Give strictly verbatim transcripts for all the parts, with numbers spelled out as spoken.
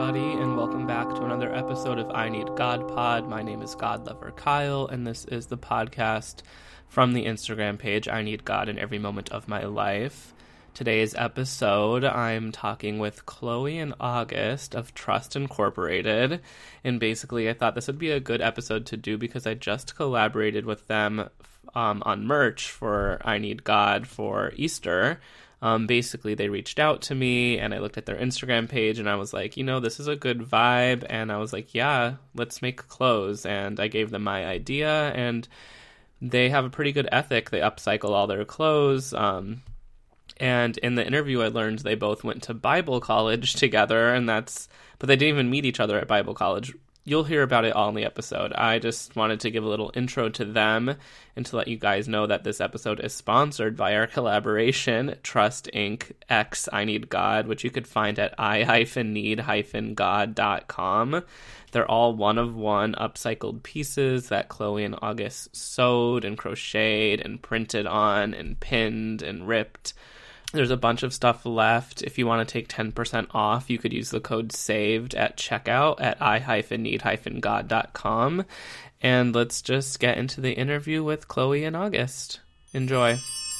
everybody, and welcome back to another episode of I Need God Pod. My name is God Lover Kyle, and this is the podcast from the Instagram page I Need God in Every Moment of My Life. Today's episode, I'm talking with Chloe and August of Trust Incorporated, and basically I thought this would be a good episode to do because I just collaborated with them um, on merch for I Need God for Easter. Um, basically, they reached out to me, and I looked at their Instagram page, and I was like, you know, this is a good vibe, and I was like, yeah, let's make clothes, and I gave them my idea, and they have a pretty good ethic. They upcycle all their clothes, um, and in the interview, I learned they both went to Bible college together, and that's, but they didn't even meet each other at Bible college. You'll hear about it all in the episode. I just wanted to give a little intro to them and to let you guys know that this episode is sponsored by our collaboration, Trust Incorporated X I Need God, which you could find at I need god dot com. They're all one-of-one upcycled pieces that Chloe and August sewed and crocheted and printed on and pinned and ripped. There's a bunch of stuff left. If you want to take ten percent off, you could use the code SAVED at checkout at I need god dot com. And let's just get into the interview with Chloe and August. Enjoy.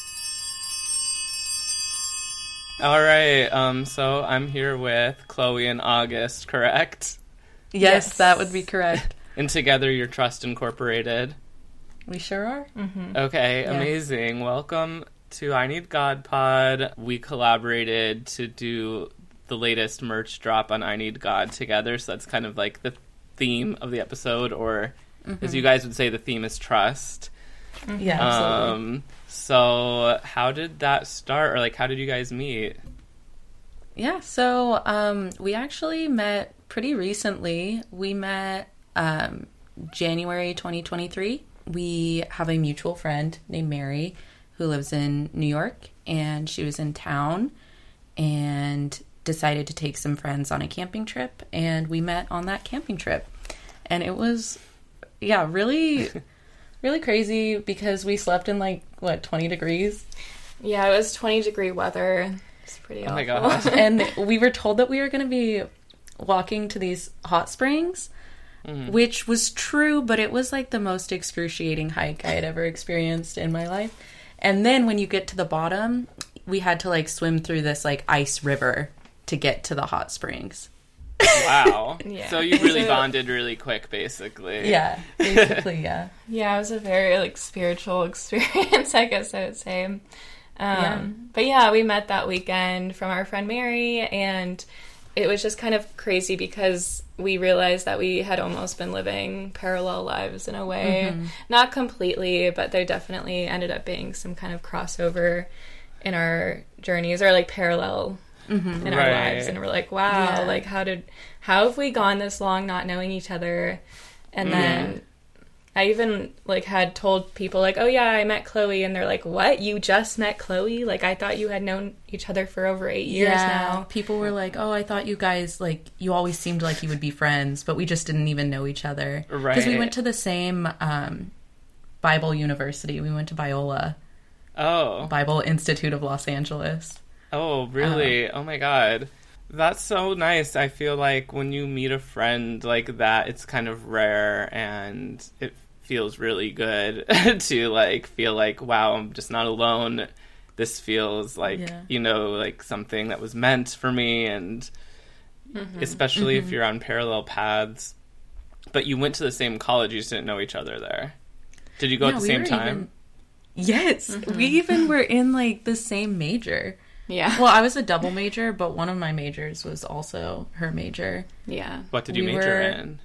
All right, um, so I'm here with Chloe and August, correct? Yes, Yes. that would be correct. And together you're Trust Incorporated. We sure are. Mm-hmm. Okay, Yeah. amazing. Welcome to I Need God Pod. We collaborated to do the latest merch drop on I Need God together, so that's kind of like the theme of the episode, or Mm-hmm. as you guys would say, the theme is trust. Yeah, absolutely. Um, so how did that start, or like how did you guys meet? Yeah, so um, we actually met pretty recently. We met um, January twenty twenty-three. We have a mutual friend named Mary who lives in New York, and she was in town and decided to take some friends on a camping trip, and we met on that camping trip. And it was, yeah, really, really crazy because we slept in like, what, twenty degrees? Yeah, it was twenty degree weather. It's pretty Oh awful. my gosh. And we were told that we were going to be walking to these hot springs, Mhm. which was true, but it was like the most excruciating hike I had ever experienced in my life. And then when you get to the bottom, we had to like swim through this like ice river to get to the hot springs. Wow. Yeah. So you really So- bonded really quick, basically. Yeah, basically, yeah. Yeah, it was a very like spiritual experience, I guess I would say. Um, Yeah. But yeah, we met that weekend from our friend Mary, and it was just kind of crazy because we realized that we had almost been living parallel lives in a way. Mm-hmm. Not completely, but there definitely ended up being some kind of crossover in our journeys, or like parallel Mm-hmm. in our Right. lives. And we're like, wow, Yeah. like how did, how have we gone this long not knowing each other? And then I even like had told people like, oh yeah, I met Chloe, and they're like, what? You just met Chloe? Like I thought you had known each other for over eight years yeah, now. people were like, oh, I thought you guys, like, you always seemed like you would be friends, but we just didn't even know each other. Because we Right. went to the same um, Bible university. We went to Biola, Oh. Bible Institute of Los Angeles. Oh, really? Oh my god. That's so nice. I feel like when you meet a friend like that, it's kind of rare, and it feels really good to like feel like, wow, I'm just not alone. This feels like, Yeah. you know, like something that was meant for me, and especially if you're on parallel paths. But you went to the same college, you just didn't know each other there. Did you go Yeah, at the we same were time? even- Yes, we even were in like the same major. Yeah. Well, I was a double major, but one of my majors was also her major. Yeah. What did you we major were- in?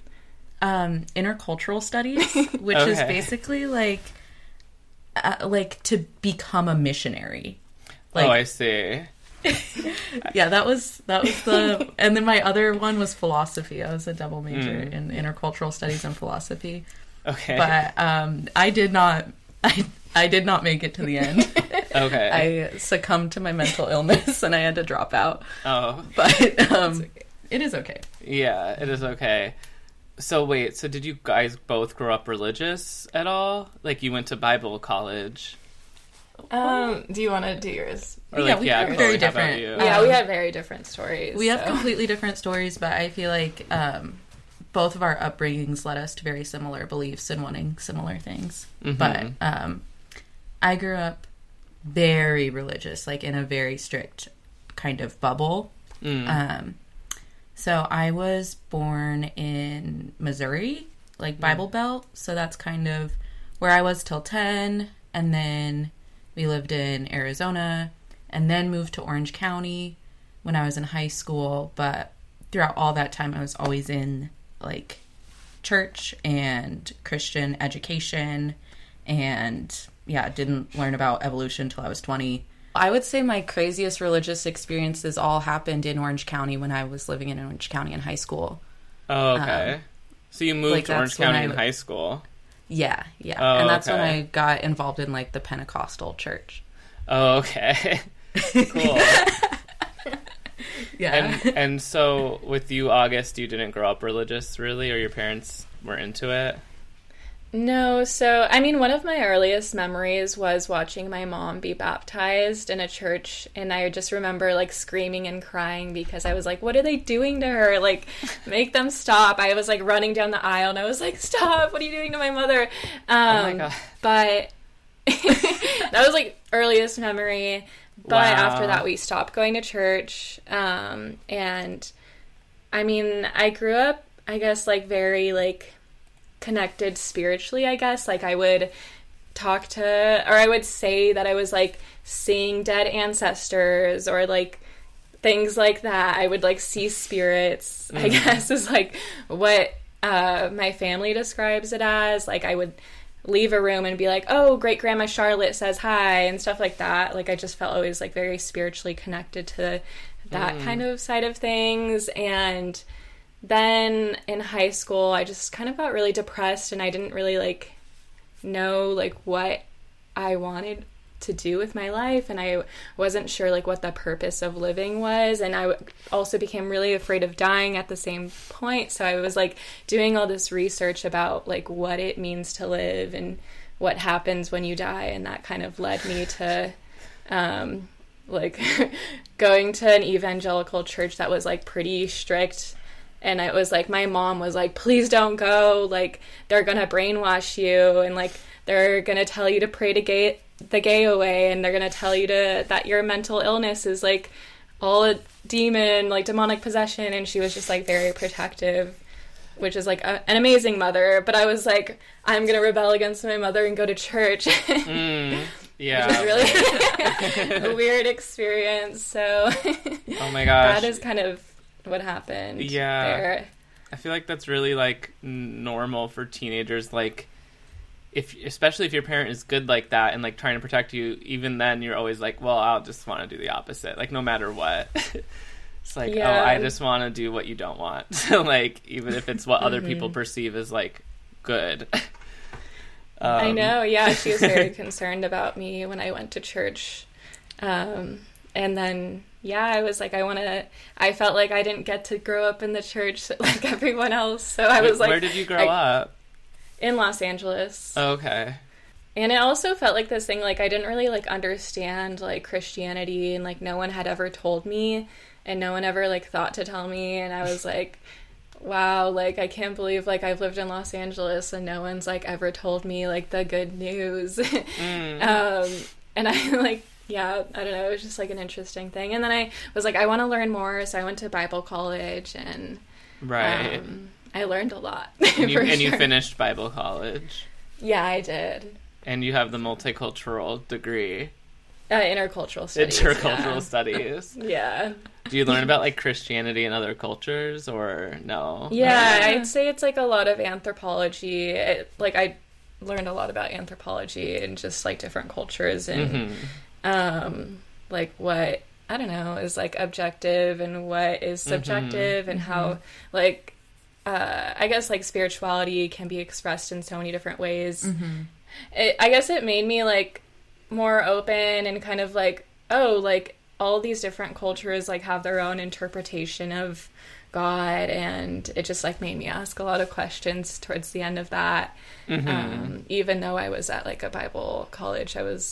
Um, intercultural studies, which is Okay. basically like, uh, like to become a missionary. Like, Oh, I see. yeah, that was that was the, and then my other one was philosophy. I was a double major Mm. in intercultural studies and philosophy, Okay. but um, I did not, I I did not make it to the end. okay. I succumbed to my mental illness and I had to drop out. oh, But um, it is okay. yeah, it is okay. So wait, so did you guys both grow up religious at all? Like you went to Bible college? Um, do you want to do yours? Or Yeah, like, we yeah, are Chloe, very how about different. you? Yeah, Um, we have very different stories. We have so. completely different stories, but I feel like um, both of our upbringings led us to very similar beliefs and wanting similar things. Mhm. But um, I grew up very religious, like in a very strict kind of bubble. Mm. Um, so I was born in Missouri, like Bible Belt. So that's kind of where I was till ten. And then we lived in Arizona and then moved to Orange County when I was in high school. But throughout all that time, I was always in like church and Christian education. And yeah, didn't learn about evolution until I was twenty. I would say my craziest religious experiences all happened in Orange County when I was living in Orange County in high school. Oh, okay. Um, so you moved like, to Orange that's when County I in w- high school. Yeah, yeah. Oh, and that's okay. when I got involved in like the Pentecostal church. Oh, okay. Cool. Yeah. And and so with you, August, you didn't grow up religious, really, or your parents were into it? No, so, I mean, one of my earliest memories was watching my mom be baptized in a church, and I just remember, like, screaming and crying because I was like, what are they doing to her? Like, make them stop. I was, like, running down the aisle, and I was like, stop, what are you doing to my mother? Um, Oh my God. But that was, like, earliest memory, but Wow. after that, we stopped going to church, um, and, I mean, I grew up, I guess, like, very, like, connected spiritually, I guess. Like, I would talk to, or I would say that I was, like, seeing dead ancestors or, like, things like that. I would, like, see spirits, I guess, is, like, what uh, my family describes it as. Like, I would leave a room and be like, oh, great-grandma Charlotte says hi, and stuff like that. Like, I just felt always, like, very spiritually connected to that Mm. kind of side of things. And then in high school, I just kind of got really depressed, and I didn't really, like, know, like, what I wanted to do with my life, and I wasn't sure, like, what the purpose of living was, and I w- also became really afraid of dying at the same point, so I was, like, doing all this research about, like, what it means to live and what happens when you die, and that kind of led me to, um, like, going to an evangelical church that was, like, pretty strict. And it was like, my mom was like, please don't go, like, they're gonna brainwash you, and, like, they're gonna tell you to pray to gay, the gay away, and they're gonna tell you to that your mental illness is, like, all a demon, like, demonic possession, and she was just, like, very protective, which is, like, a, an amazing mother, but I was like, I'm gonna rebel against my mother and go to church. Mm, yeah. Which is really a weird experience, so Oh my gosh. that is kind of what happened Yeah. there. I feel like that's really, like, n- normal for teenagers. Like, if especially if your parent is good like that and, like, trying to protect you, even then you're always like, well, I'll just want to do the opposite. Like, no matter what. It's like, Yeah. oh, I just want to do what you don't want. So, like, even if it's what other people perceive as, like, good. um, I know, yeah, she was very concerned about me when I went to church. Um, and then, yeah, I was like, I want to, I felt like I didn't get to grow up in the church like everyone else. So I was like, where did you grow I- up? in Los Angeles. Oh, okay. And it also felt like this thing, like, I didn't really, like, understand, like, Christianity, and, like, no one had ever told me, and no one ever, like, thought to tell me, and I was like, wow, like, I can't believe, like, I've lived in Los Angeles, and no one's, like, ever told me, like, the good news. Mm. um, and I, like, yeah, I don't know, it was just, like, an interesting thing. And then I was like, I want to learn more, so I went to Bible college, and Right. um, I learned a lot. and you, for and you sure. finished Bible college. Yeah, I did. And you have the multicultural degree. Uh, intercultural studies. Intercultural yeah. studies. Yeah. Do you learn about, like, Christianity and other cultures, or no? Yeah, I'd say it's, like, a lot of anthropology. It, like, I learned a lot about anthropology and just, like, different cultures and, Mhm. um, like, what, I don't know, is, like, objective and what is subjective and how, like, uh, I guess, like, spirituality can be expressed in so many different ways. It, I guess it made me, like, more open and kind of like, oh, like, all these different cultures, like, have their own interpretation of God, and it just, like, made me ask a lot of questions towards the end of that. Mhm. Um, even though I was at, like, a Bible college, I was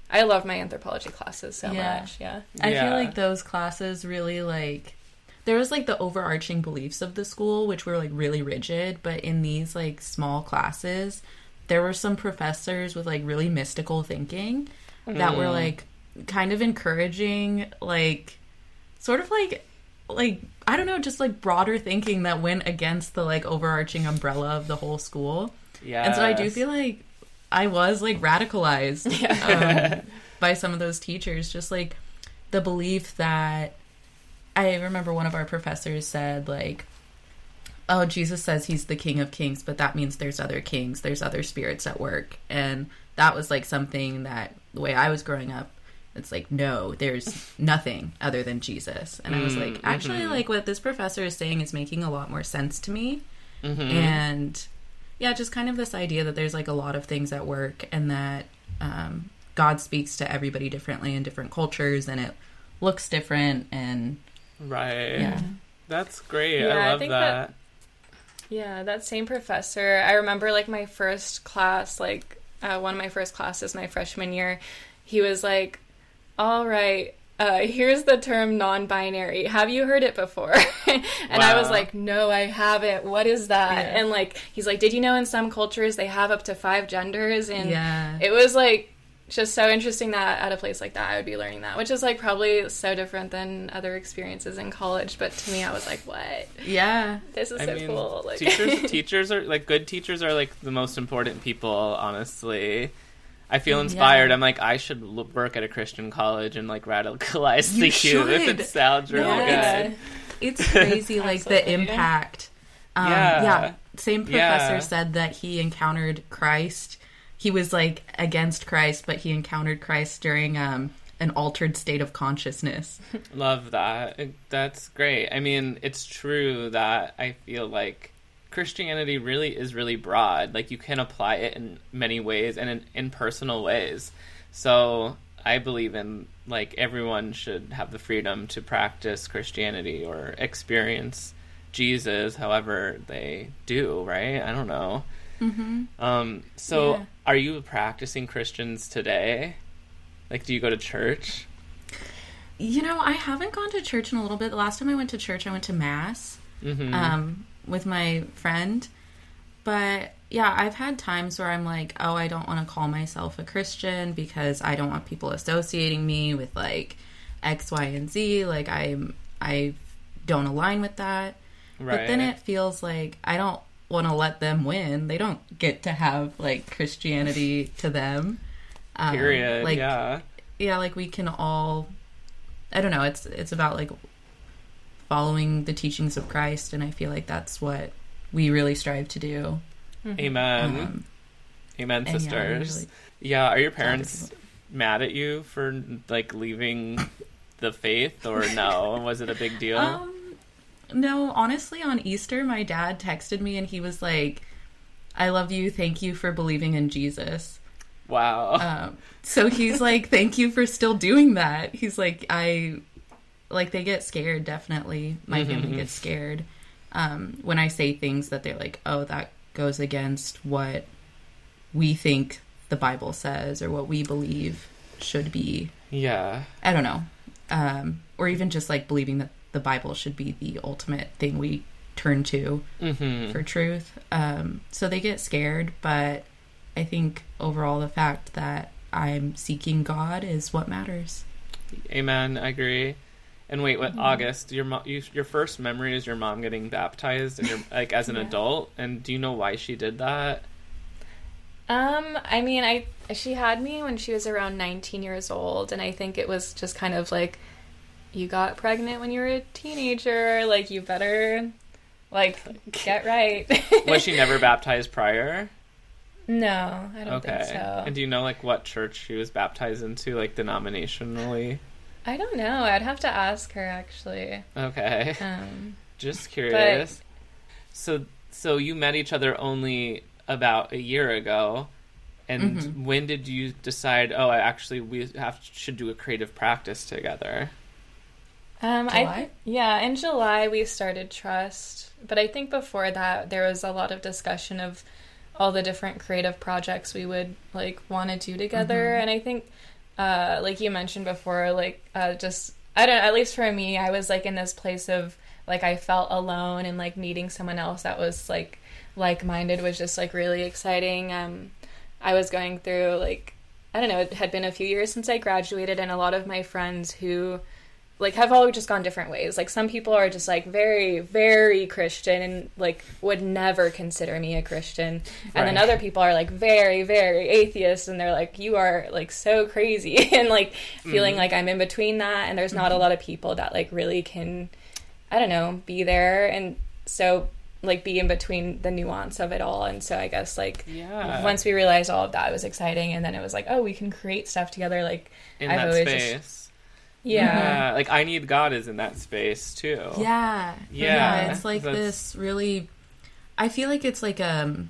I love my anthropology classes so Yeah. much. Yeah. I Yeah. feel like those classes really, like, there was, like, the overarching beliefs of the school, which were, like, really rigid, but in these, like, small classes, there were some professors with, like, really mystical thinking that Mm. were, like, kind of encouraging, like, sort of, like, like, I don't know, just, like, broader thinking that went against the, like, overarching umbrella of the whole school. Yeah. And so I do feel like I was, like, radicalized um, by some of those teachers. Just, like, the belief that... I remember one of our professors said, like, oh, Jesus says he's the King of Kings, but that means there's other kings, there's other spirits at work. And that was, like, something that, the way I was growing up, it's like, no, there's nothing other than Jesus. And I was like, actually, mm-hmm. like, what this professor is saying is making a lot more sense to me. Mm-hmm. And... yeah, just kind of this idea that there's, like, a lot of things at work and that um, God speaks to everybody differently in different cultures and it looks different and... Right. Yeah. That's great. Yeah, I I love think that. that- Yeah, that same professor. I remember, like, my first class, like, uh, one of my first classes my freshman year, he was like, all right, uh, here's the term non-binary. Have you heard it before? And I was Wow. like, no, I haven't. What is that? Yeah. And, like, he's like, did you know in some cultures they have up to five genders? And Yeah. it was, like, just so interesting that at a place like that I would be learning that, which is, like, probably so different than other experiences in college. But to me, I was like, what? Yeah. This is I so mean, cool. Like, teachers, teachers are like good teachers are like the most important people. Honestly, I feel inspired. Yeah. I'm like, I should l- work at a Christian college and like radicalize You the youth. If should. it sounds really Yeah. good. It's crazy, like, the Absolutely. impact. Um, Yeah. yeah. Same professor Yeah. said that he encountered Christ. He was, like, against Christ, but he encountered Christ during um, an altered state of consciousness. Love that. It- That's great. I mean, it's true that I feel like Christianity really is really broad. Like, you can apply it in many ways and in, in personal ways. So I believe in, like, everyone should have the freedom to practice Christianity or experience Jesus however they do, right? I don't know. Mm-hmm. Um, so Yeah. are you practicing Christians today? Like, do you go to church? You know, I haven't gone to church in a little bit. The last time I went to church, I went to Mass. Mm-hmm. um, with my friend. But yeah, I've had times where I'm like, oh, I don't want to call myself a Christian because I don't want people associating me with like X, Y, and Z. Like I'm, I don't align with that. right. But then it feels like I don't want to let them win. They don't get to have like Christianity to them. Um, Period. Like, yeah. yeah, like we can all, I don't know, it's it's about like following the teachings of Christ, and I feel like that's what we really strive to do. Amen. Um, Amen, and yeah, we sisters. really- Yeah, are your other parents mad at you for like leaving the faith, or no? Was it a big deal? Um, no, honestly, on Easter, my dad texted me and he was like, "I love you. Thank you for believing in Jesus." Wow. Um, so he's like, "Thank you for still doing that." He's like, "I like they get scared. Definitely, my Mhm. family gets scared um, when I say things that they're like, oh, that goes against what we think the Bible says or what we believe should be." yeah. I don't know. Um, or even just like believing that the Bible should be the ultimate thing we turn to Mm-hmm. for truth. Um, so they get scared, but I think overall the fact that I'm seeking God is what matters. Amen. I agree. And wait, what? Mm-hmm. August? Your mo- you, your first memory is your mom getting baptized, and you're like as an Yeah. adult. And do you know why she did that? Um, I mean, I she had me when she was around nineteen years old, and I think it was just kind of like, you got pregnant when you were a teenager, like you better, like, get right. Was she never baptized prior? No, I don't Okay. think so. And do you know like what church she was baptized into, like denominationally? I don't know. I'd have to ask her actually. Okay. Um, Just curious. So so you met each other only about a year ago, and Mhm. when did you decide, oh, I actually we have should do a creative practice together? um, I July? yeah, in July we started Trust, but I think before that there was a lot of discussion of all the different creative projects we would like want to do together, Mhm. and I think uh, like you mentioned before, like, uh, just, I don't know, at least for me, I was, like, in this place of, like, I felt alone, and, like, meeting someone else that was, like, like-minded was just, like, really exciting. Um, I was going through, like, I don't know, it had been a few years since I graduated, and a lot of my friends who, like, have all just gone different ways. Like, some people are just, like, very, very Christian and, like, would never consider me a Christian. Right. And then other people are, like, very, very atheist, and they're, like, you are, like, so crazy. And, like, feeling mm-hmm. like I'm in between that, and there's not a lot of people that, like, really can, I don't know, be there. And so, like, be in between the nuance of it all. And so I guess, like, yeah. once we realized all of that, it was exciting. And then it was, like, oh, we can create stuff together. Like, in I've that always space. Just, Yeah. yeah, like I Need God is in that space too. Yeah, yeah, yeah it's like That's... this really. I feel like it's like um,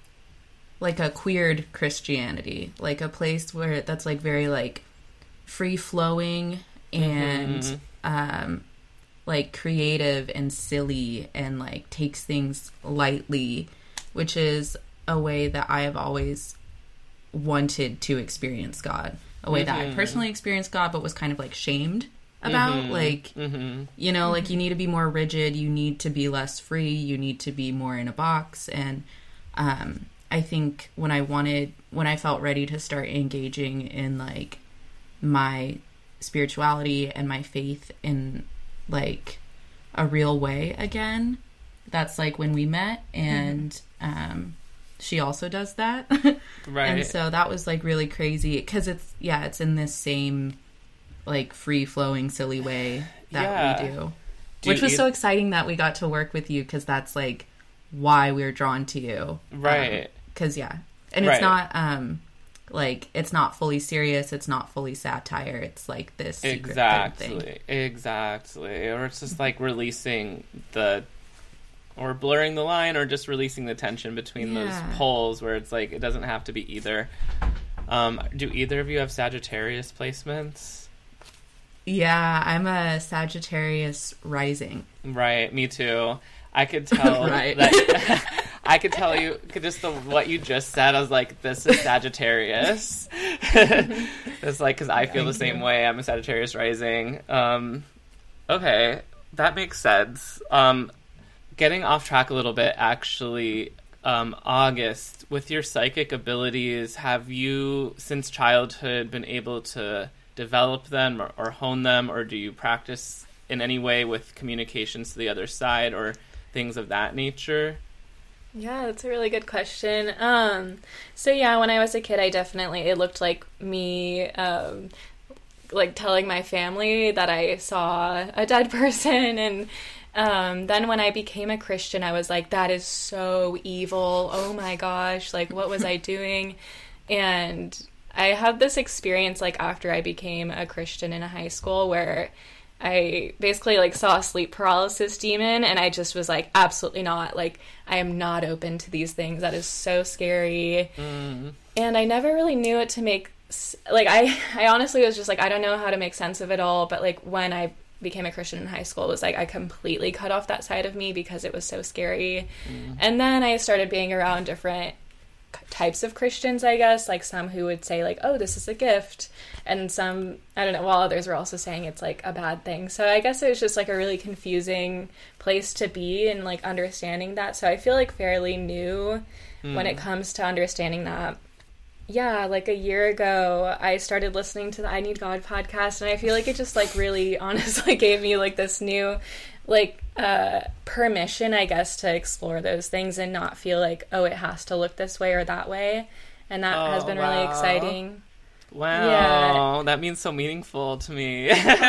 like a queered Christianity, like a place where that's like very like free flowing and mm-hmm. um, like creative and silly and like takes things lightly, which is a way that I have always wanted to experience God. A way mm-hmm. that I personally experienced God, but was kind of, like, shamed about. Mm-hmm. Like, mm-hmm. you know, like, you need to be more rigid. You need to be less free. You need to be more in a box. And um, I think when I wanted, when I felt ready to start engaging in, like, my spirituality and my faith in, like, a real way again, that's, like, when we met. And, mm-hmm. um... she also does that. Right. And so that was, like, really crazy. Because it's, yeah, it's in this same, like, free-flowing, silly way that yeah. we do. do Which was you... so exciting that we got to work with you, because that's, like, why we were drawn to you. Right. Because, um, yeah. And it's right. not, um, like, it's not fully serious. It's not fully satire. It's, like, this secret exactly. thing. Exactly. Or it's just, like, releasing the... or blurring the line, or just releasing the tension between yeah. those poles where it's like, it doesn't have to be either. Um, do either of you have Sagittarius placements? Yeah, I'm a Sagittarius rising. Right, me too. I could tell right. that... I could tell you, just the, what you just said, I was like, this is Sagittarius. It's like, because I feel Thank the same you. way. I'm a Sagittarius rising. Um, okay, that makes sense. Um... Getting off track a little bit, actually, um, August, with your psychic abilities, have you, since childhood, been able to develop them or, or hone them, or do you practice in any way with communications to the other side or things of that nature? Yeah, that's a really good question. Um, so yeah, when I was a kid, I definitely, it looked like me, um, like telling my family that I saw a dead person. And Um, then when I became a Christian, I was like, that is so evil. Oh my gosh. Like, what was I doing? And I had this experience, like, after I became a Christian in high school where I basically, like, saw a sleep paralysis demon, and I just was like, absolutely not. Like, I am not open to these things. That is so scary. Mm. And I never really knew it to make, like, I, I honestly was just like, I don't know how to make sense of it all. But, like, when I became a Christian in high school, it was like I completely cut off that side of me because it was so scary. Mm. And then I started being around different types of Christians, I guess, like some who would say like, oh, this is a gift, and some, I don't know, while others were also saying it's like a bad thing. So I guess it was just like a really confusing place to be and like understanding that. So I feel like fairly new mm. when it comes to understanding that. Yeah, like a year ago, I started listening to the I Need God podcast, and I feel like it just, like, really honestly gave me, like, this new, like, uh, permission, I guess, to explore those things and not feel like, oh, it has to look this way or that way, and that oh, has been wow. really exciting. Wow, yeah. That means so meaningful to me.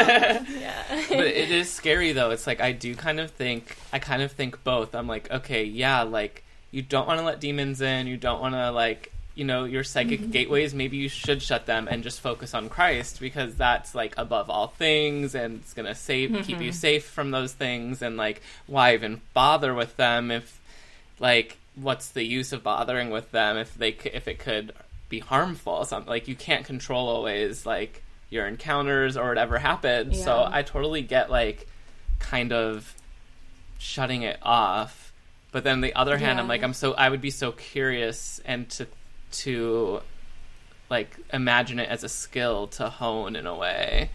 Yeah. But it is scary, though. It's like, I do kind of think, I kind of think both. I'm like, okay, yeah, like, you don't want to let demons in, you don't want to, like, you know, your psychic mm-hmm. gateways, maybe you should shut them and just focus on Christ, because that's, like, above all things, and it's going to save, mm-hmm. keep you safe from those things, and, like, why even bother with them if, like, what's the use of bothering with them if they if it could be harmful? Something, like, you can't control always, like, your encounters or whatever happens, yeah. So I totally get, like, kind of shutting it off, but then on the other hand, yeah. I'm like, I'm so, I would be so curious and to to like imagine it as a skill to hone in a way.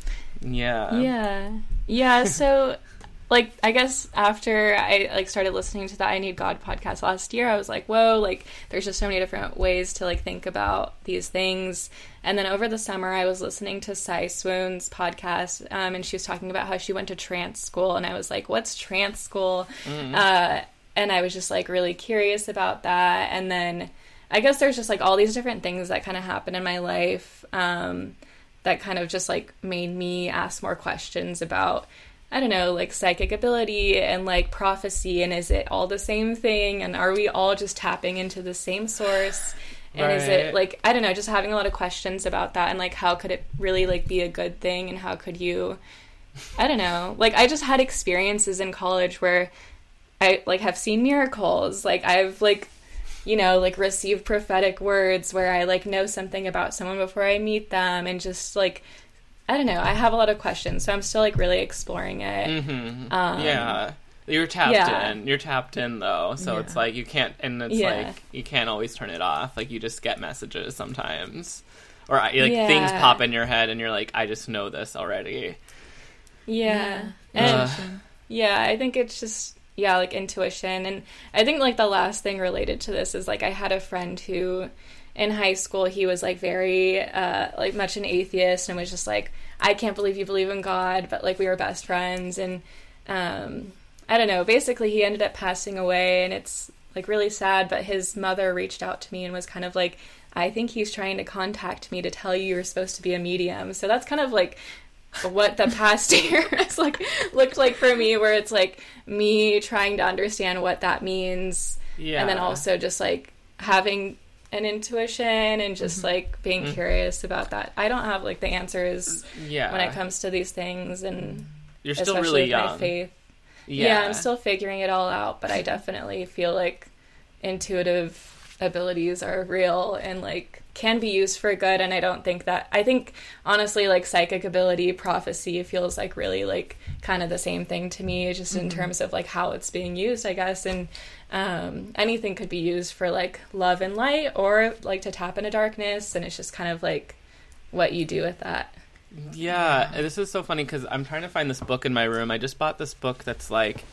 Yeah. Yeah. Yeah. So, like, I guess after I, like, started listening to the I Need God podcast last year, I was like, whoa, like, there's just so many different ways to, like, think about these things. And then over the summer, I was listening to Cy Swoon's podcast, um, and she was talking about how she went to trance school, and I was like, what's trance school? Mm. Uh, and I was just, like, really curious about that. And then I guess there's just, like, all these different things that kind of happen in my life um, that kind of just, like, made me ask more questions about, I don't know, like psychic ability and like prophecy, and is it all the same thing, and are we all just tapping into the same source, and right. is it like, I don't know, just having a lot of questions about that, and like how could it really like be a good thing, and how could you, I don't know, like I just had experiences in college where I like have seen miracles, like I've like, you know, like received prophetic words where I like know something about someone before I meet them, and just like, I don't know, I have a lot of questions, so I'm still, like, really exploring it. Mm-hmm. Um, yeah. You're tapped yeah. in. You're tapped in, though, so yeah. it's, like, you can't, and it's, yeah. like, you can't always turn it off. Like, you just get messages sometimes. Or, like, yeah. things pop in your head, and you're like, I just know this already. Yeah. yeah. And, uh, yeah, I think it's just, yeah, like, intuition. And I think, like, the last thing related to this is, like, I had a friend who, in high school, he was, like, very, uh, like, much an atheist, and was just, like, I can't believe you believe in God, but, like, we were best friends, and, um, I don't know, basically, he ended up passing away, and it's, like, really sad, but his mother reached out to me and was kind of like, I think he's trying to contact me to tell you you're supposed to be a medium, so that's kind of, like, what the past year has, like, looked like for me, where it's, like, me trying to understand what that means, yeah. and then also just, like, having an intuition and just mm-hmm. like being mm-hmm. curious about that. I don't have like the answers yeah. when it comes to these things, and you're still really young. My faith. Yeah. yeah, I'm still figuring it all out, but I definitely feel like intuitive abilities are real and like can be used for good. And I don't think that, I think honestly, like psychic ability, prophecy feels like really like kind of the same thing to me, just mm-hmm. in terms of like how it's being used, I guess. And um, anything could be used for like love and light, or like to tap into darkness. And it's just kind of like what you do with that. Yeah, this is so funny because I'm trying to find this book in my room. I just bought this book that's like,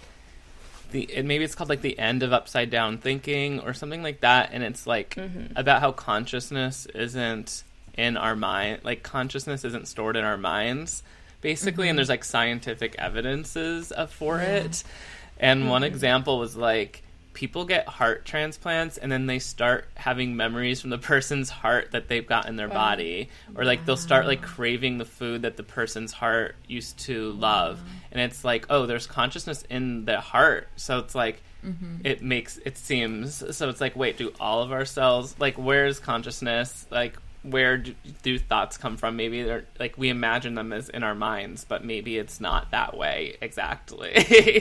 the and maybe it's called like The End of Upside Down Thinking or something like that, and it's like mm-hmm. about how consciousness isn't in our mind, like consciousness isn't stored in our minds basically, mm-hmm. and there's like scientific evidences for yeah. it. And mm-hmm. one example was like people get heart transplants and then they start having memories from the person's heart that they've got in their wow. body, or like wow. they'll start like craving the food that the person's heart used to love. Wow. And it's like, oh, there's consciousness in the heart, so it's like mm-hmm. it makes it seems so it's like, wait, do all of our cells, like where's consciousness, like where do, do thoughts come from? Maybe they're like we imagine them as in our minds, but maybe it's not that way exactly.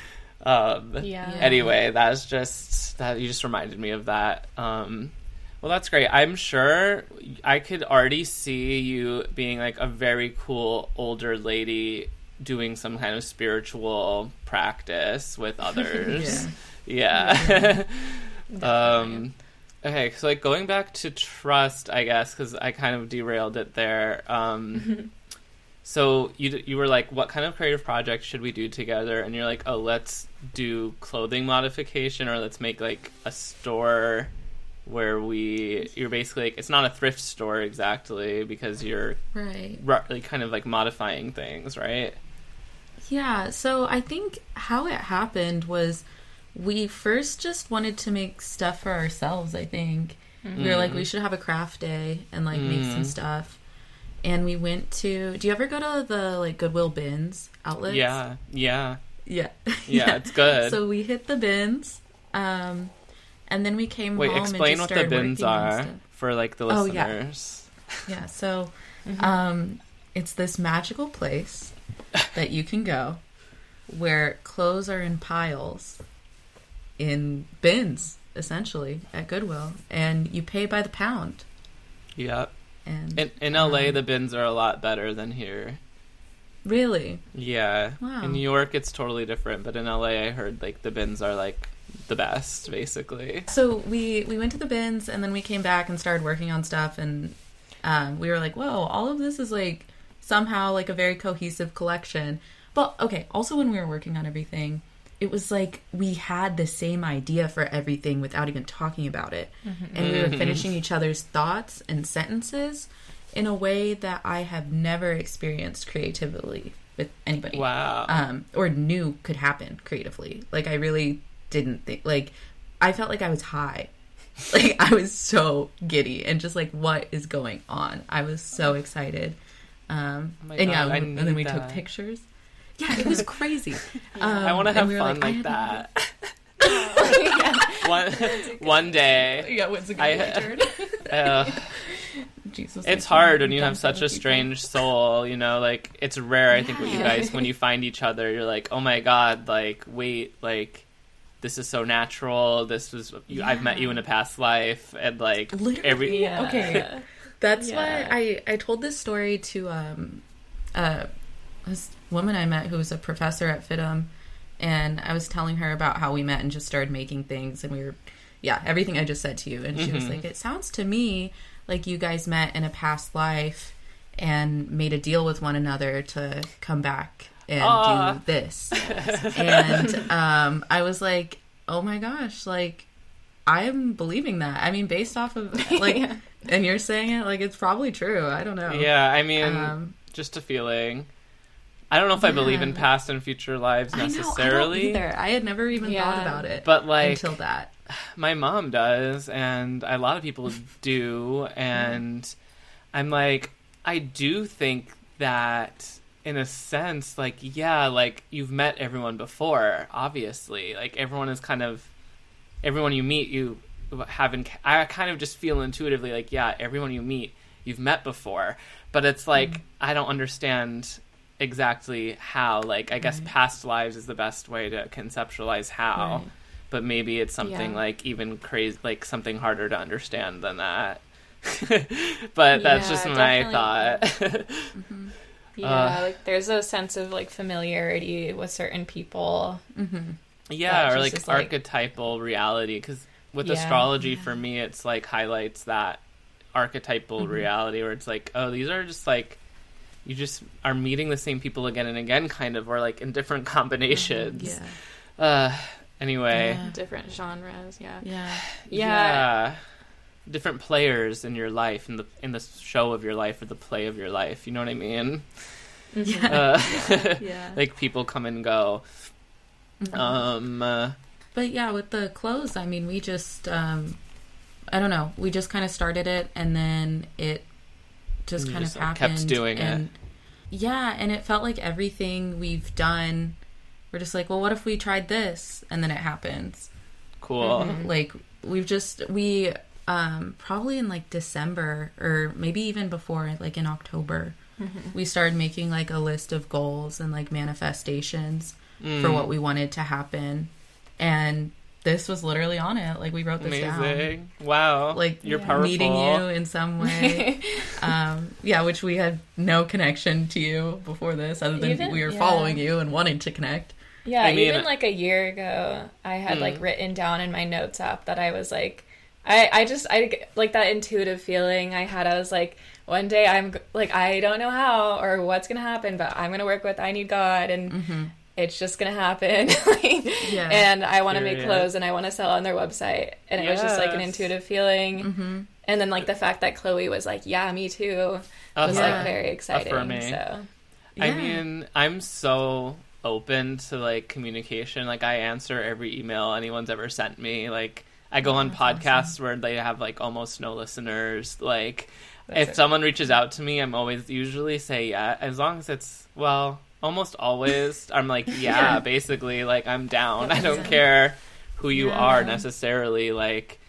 Um, yeah. Anyway, that's just that you just reminded me of that. Um, well, that's great. I'm sure I could already see you being like a very cool older lady doing some kind of spiritual practice with others. yeah. yeah. um, okay, so like going back to trust, I guess, because I kind of derailed it there. Um, So you you were like, what kind of creative project should we do together? And you're like, oh, let's do clothing modification, or let's make like a store where we, you're basically like, it's not a thrift store exactly because you're right, like kind of like modifying things, right? Yeah. So I think how it happened was we first just wanted to make stuff for ourselves. I think mm-hmm. we were like, we should have a craft day and like mm-hmm. make some stuff. And we went to... Do you ever go to the, like, Goodwill bins outlets? Yeah, yeah. Yeah. Yeah, yeah. It's good. So we hit the bins, um, and then we came Wait, home and just explain what the bins are stuff. For, like, the listeners. Oh, yeah. yeah, so mm-hmm. um, it's this magical place that you can go where clothes are in piles in bins, essentially, at Goodwill. And you pay by the pound. Yep. And, in, in L A, um, the bins are a lot better than here. Really? Yeah. Wow. In New York, it's totally different, but in L A, I heard like the bins are like the best, basically. So we we went to the bins, and then we came back and started working on stuff, and um, we were like, whoa, all of this is like somehow like a very cohesive collection. But okay, also when we were working on everything, it was like we had the same idea for everything without even talking about it. Mm-hmm. And we were finishing each other's thoughts and sentences in a way that I have never experienced creatively with anybody. Wow. Um, or knew could happen creatively. Like, I really didn't think, like, I felt like I was high. Like, I was so giddy and just like, what is going on? I was so excited. Um, oh my and God, yeah, I and then we that. took pictures. Yeah, it was crazy. yeah. um, I want to have we fun like, like that. yeah. One one day. Yeah, what's a good I, turn? uh, Jesus, it's hard when you have such a strange soul, you know, like, it's rare, I think, when you guys, when you find each other, you're like, oh my God, like, wait, like, this is so natural, this was, you, yeah. I've met you in a past life, and, like, literally, every... Yeah. Okay, that's yeah. why I, I told this story to, um, uh, this woman I met who was a professor at FITM, and I was telling her about how we met and just started making things, and we were, yeah, everything I just said to you, and she mm-hmm. was like, it sounds to me like you guys met in a past life and made a deal with one another to come back and Aww. do this. And um, I was like, oh my gosh, like, I'm believing that. I mean, based off of, like, yeah. and you're saying it, like, it's probably true. I don't know. Yeah, I mean, um, just a feeling. I don't know if yeah. I believe in past and future lives necessarily. I know, I don't either. I had never even yeah. thought about it but, like, until that. My mom does, and a lot of people do, and I'm like, I do think that, in a sense, like, yeah, like, you've met everyone before, obviously. Like, everyone is kind of, everyone you meet, you haven't, I kind of just feel intuitively like, yeah, everyone you meet, you've met before. But it's like, mm. I don't understand exactly how. Like, I guess right. past lives is the best way to conceptualize how. Right. But maybe it's something yeah. like even crazy, like something harder to understand than that. But that's yeah, just definitely. my thought. mm-hmm. Yeah, uh, like there's a sense of like familiarity with certain people. Mm-hmm. Yeah, or like archetypal like... reality. Because with yeah. astrology, yeah. for me, it's like highlights that archetypal mm-hmm. reality where it's like, oh, these are just like, you just are meeting the same people again and again, kind of, or like in different combinations. Yeah. Uh, Anyway. Yeah. Different genres, yeah. Yeah. Yeah. Yeah. Different players in your life, in the in the show of your life, or the play of your life. You know what I mean? Yeah. Uh, yeah. yeah. Like, people come and go. Mm-hmm. Um, uh, but yeah, with the clothes, I mean, we just, um, I don't know, we just kind of started it, and then it just kind just of happened. Kept doing and, it. Yeah, and it felt like everything we've done, we're just like, well, what if we tried this? And then it happens. Cool. Mm-hmm. Like, we've just, we, um, probably in, like, December, or maybe even before, like, in October, mm-hmm. we started making, like, a list of goals and, like, manifestations mm. for what we wanted to happen. And this was literally on it. Like, we wrote this Amazing. down. Wow. Like, you're yeah. powerful. Meeting you in some way. um, yeah, which we had no connection to you before this, other than even, we were yeah. following you and wanting to connect. Yeah, I mean, even like a year ago, I had mm. like written down in my notes app that I was like, I, I just, I like that intuitive feeling I had. I was like, one day I'm like, I don't know how or what's going to happen, but I'm going to work with I Need God, and mm-hmm. it's just going to happen. like, yeah. And I want to make clothes and I want to sell on their website. And yes. it was just like an intuitive feeling. Mm-hmm. And then like the fact that Chloe was like, yeah, me too, uh-huh. was like very exciting. Affirming. So, yeah. I mean, I'm so open to like communication. Like, I answer every email anyone's ever sent me. Like, I go on podcasts awesome. where they have like almost no listeners. Like, That's if it. someone reaches out to me, I'm always usually say yeah, as long as it's, well, almost always I'm like, yeah, yeah. basically, like, I'm down. I don't care who you yeah. are necessarily, like,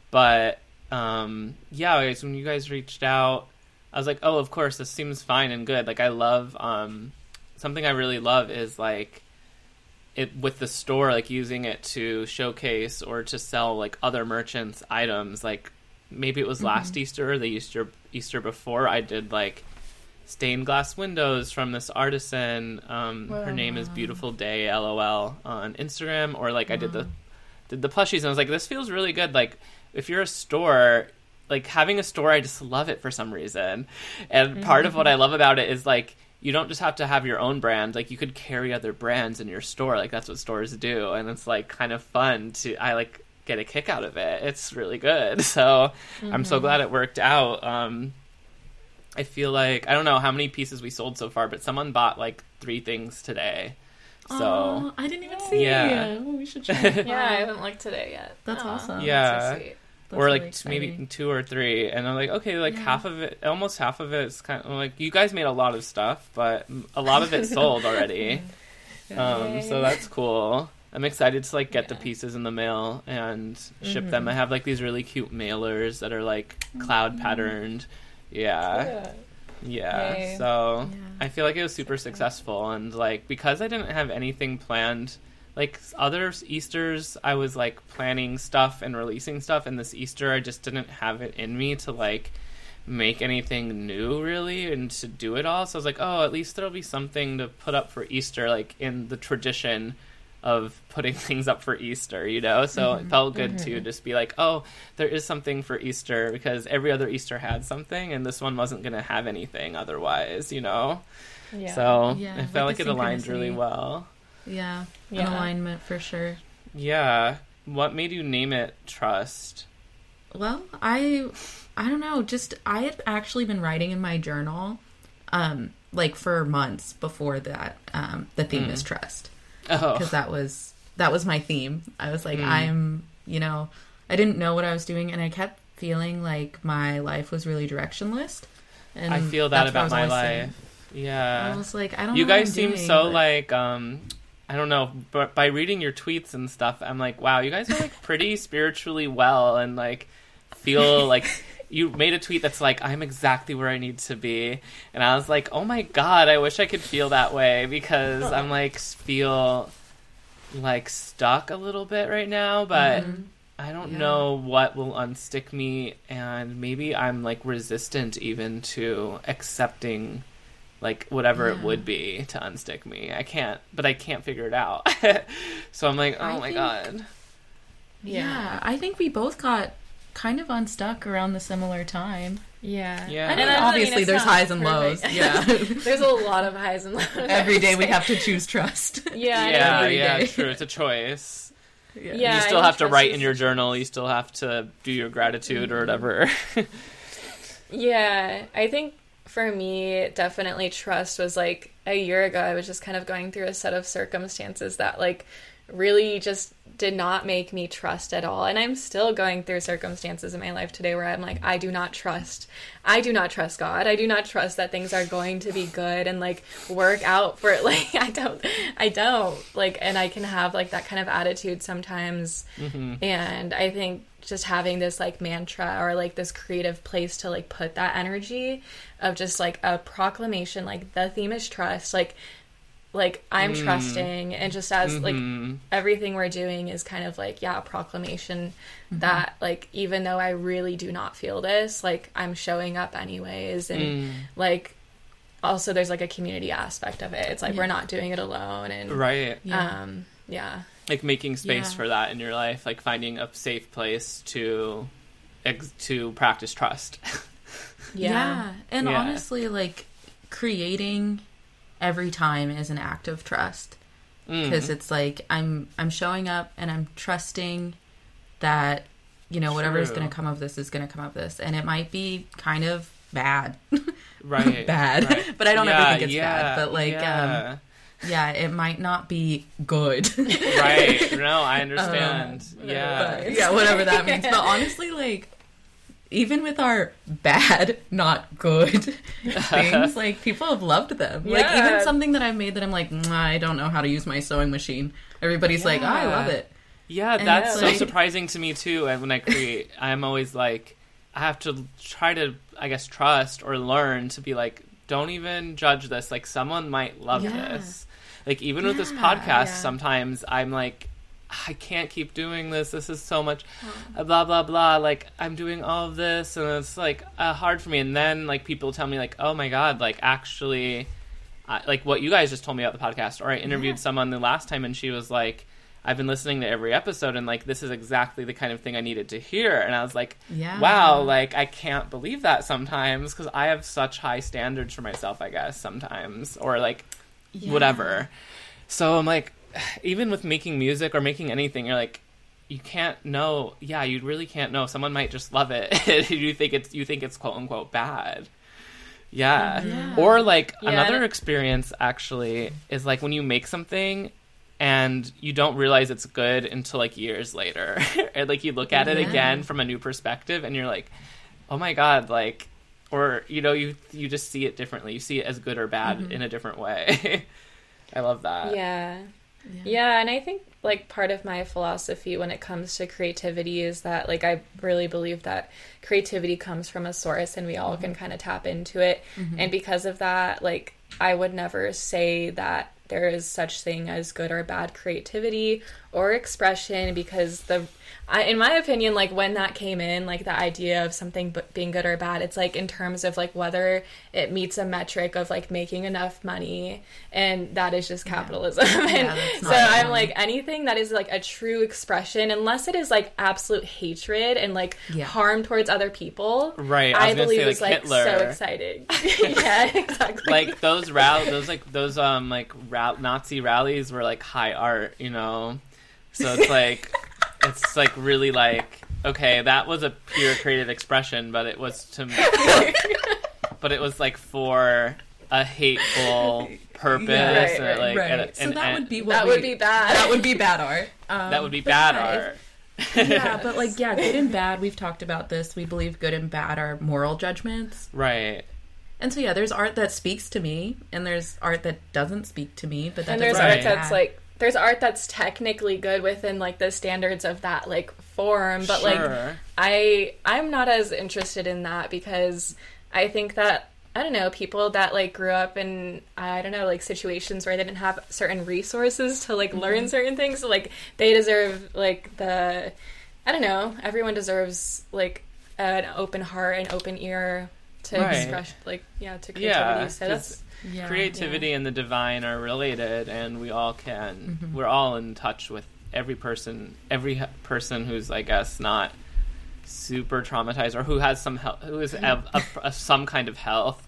but um yeah, guys, when you guys reached out, I was like, oh, of course, this seems fine and good. Like, I love um something I really love is, like, it with the store, like, using it to showcase or to sell, like, other merchants' items. Like, maybe it was mm-hmm. last Easter or the Easter, Easter before, I did, like, stained glass windows from this artisan. Um, wow. Her name is Beautiful Day, LOL, on Instagram. Or, like, wow. I did the did the plushies, and I was like, this feels really good. Like, if you're a store, like, having a store, I just love it for some reason. And mm-hmm. part of what I love about it is, like, you don't just have to have your own brand. Like, you could carry other brands in your store. Like, that's what stores do. And it's, like, kind of fun to, I, like, get a kick out of it. It's really good. So mm-hmm. I'm so glad it worked out. Um, I feel like, I don't know how many pieces we sold so far, but someone bought, like, three things today. So oh, I didn't even see. Yeah, oh, we should check. Yeah, I haven't looked today yet. That's oh, awesome. Yeah, that's so sweet. That's or really like exciting. maybe two or three, and I'm like, okay, like yeah. half of it, almost half of it is kind of like, you guys made a lot of stuff, but a lot of it sold already. Um, so that's cool. I'm excited to like get yeah. the pieces in the mail and ship mm-hmm. them. I have like these really cute mailers that are like cloud mm-hmm. patterned. Yeah. Cute. Yeah, Yay. so yeah. I feel like it was super successful, and like because I didn't have anything planned, like other Easters I was like planning stuff and releasing stuff, and this Easter I just didn't have it in me to like make anything new really and to do it all. So I was like, oh, at least there'll be something to put up for Easter, like in the tradition of putting things up for Easter, you know? So mm-hmm. it felt good mm-hmm. to just be like, oh, there is something for Easter, because every other Easter had something, and this one wasn't going to have anything otherwise, you know? Yeah. So yeah, I felt like, like it aligned really well. Yeah, yeah. An alignment for sure. Yeah. What made you name it Trust? Well, I, I don't know, just, I had actually been writing in my journal, um, like for months before that, um, the theme mm. is Trust. Oh, because that was that was my theme. I was like, mm. I'm, you know, I didn't know what I was doing, and I kept feeling like my life was really directionless. And I feel that about my life. Saying. Yeah, I was like, I don't. You know guys what I'm seem doing, so but... like, um, I don't know, but by reading your tweets and stuff, I'm like, wow, you guys are like pretty spiritually well, and like feel like. You made a tweet that's like, I'm exactly where I need to be. And I was like, oh my God, I wish I could feel that way, because oh. I'm like, feel like stuck a little bit right now, but mm-hmm. I don't yeah. know what will unstick me. And maybe I'm like resistant even to accepting like whatever yeah. it would be to unstick me. I can't, but I can't figure it out. So I'm like, oh I my think, God. Yeah. yeah, I think we both got kind of unstuck around the similar time. Yeah. Yeah. I mean, and obviously I mean, there's highs and perfect. lows. Yeah. There's a lot of highs and lows. Every day we have to choose trust. Yeah. Yeah, every yeah, day. it's true. It's a choice. Yeah. yeah you still have to write in your journal. You still have to do your gratitude mm-hmm. or whatever. Yeah. I think for me, definitely trust was like a year ago. I was just kind of going through a set of circumstances that like really just did not make me trust at all. And I'm still going through circumstances in my life today where I'm like, I do not trust. I do not trust God. I do not trust that things are going to be good and like work out for it. Like, I don't, I don't like, and I can have like that kind of attitude sometimes. Mm-hmm. And I think just having this like mantra or like this creative place to like put that energy of just like a proclamation, like the theme is trust, like, like I'm mm. trusting, and just as mm-hmm. like everything we're doing is kind of like, yeah, a proclamation mm-hmm. that like, even though I really do not feel this, like I'm showing up anyways. And mm. like, also there's like a community aspect of it. It's like, yeah. we're not doing it alone. And right. Yeah. Um, yeah. Like making space yeah. for that in your life, like finding a safe place to, ex- to practice trust. yeah. yeah. And yeah. honestly, like creating every time is an act of trust, because mm. it's like I'm I'm showing up and I'm trusting that, you know, whatever is going to come of this is going to come of this, and it might be kind of bad, right? bad, right. But I don't yeah, ever think it's yeah, bad. But like, yeah. um, yeah, it might not be good, right? No, I understand. Um, yeah, but, yeah, whatever that means. But honestly, like, even with our bad, not good things, like, people have loved them. Yeah. Like, even something that I've made that I'm like, I don't know how to use my sewing machine. Everybody's yeah. like, oh, I love it. Yeah, and that's so like... surprising to me, too. And when I create, I'm always like, I have to try to, I guess, trust or learn to be like, don't even judge this. Like, someone might love yeah. this. Like, even yeah, with this podcast, yeah. sometimes I'm like, I can't keep doing this. This is so much oh. blah, blah, blah. Like, I'm doing all of this, and it's, like, uh, hard for me. And then, like, people tell me, like, oh, my God, like, actually, uh, like, what you guys just told me about the podcast. Or I interviewed yeah. someone the last time, and she was like, I've been listening to every episode, and like this is exactly the kind of thing I needed to hear. And I was like, Yeah. wow, like I can't believe that sometimes, because I have such high standards for myself, I guess, sometimes, or like Yeah. whatever. So I'm like, even with making music or making anything, you're like, you can't know. Yeah, you really can't know. Someone might just love it. you think it's you think it's quote unquote bad. Yeah. Yeah. Or like Yeah. another experience actually is like when you make something and you don't realize it's good until like years later. And like you look at it Yeah. again from a new perspective and you're like, oh my God, like, or you know, you you just see it differently. You see it as good or bad Mm-hmm. in a different way. I love that. Yeah. Yeah. Yeah, and I think like part of my philosophy when it comes to creativity is that like I really believe that creativity comes from a source and we all can kind of tap into it. And because of that, like I would never say that there is such thing as good or bad creativity or expression, because the I, in my opinion, like when that came in, like the idea of something b- being good or bad, it's like in terms of like whether it meets a metric of like making enough money, and that is just capitalism. and Yeah, that's so not I'm fun. like anything that is like a true expression, unless it is like absolute hatred and like Yeah. harm towards other people, Right, I I, was gonna believe say, is like, like Hitler. so exciting. Yeah, exactly. Like those rall those like those um like ra- Nazi rallies were like high art, you know. So it's like it's like really like, okay, that was a pure creative expression, but it was to but it was like for a hateful purpose, Yeah, right, and right, like right. and, so and- that and would be what that we- would be bad. That would be bad art. Um, that would be but bad yeah, if- art. Yeah, but like, yeah, good and bad. We've talked about this. We believe good and bad are moral judgments. Right. And so, yeah, there's art that speaks to me, and there's art that doesn't speak to me. But that and there's doesn't Right. art mean that's bad. like there's art that's technically good within like the standards of that like form, but like Sure. I I'm not as interested in that, because I think that I don't know, people that like grew up in I don't know like situations where they didn't have certain resources to like learn certain things, so, like they deserve like the I don't know, everyone deserves like an open heart and open ear to Right. express like yeah to creativity. Yeah, so that's Yeah. Creativity and the divine are related, and we all can we're all in touch with every person every h- person who's, I guess, not super traumatized or who has some health, who is a, a, a, some kind of health,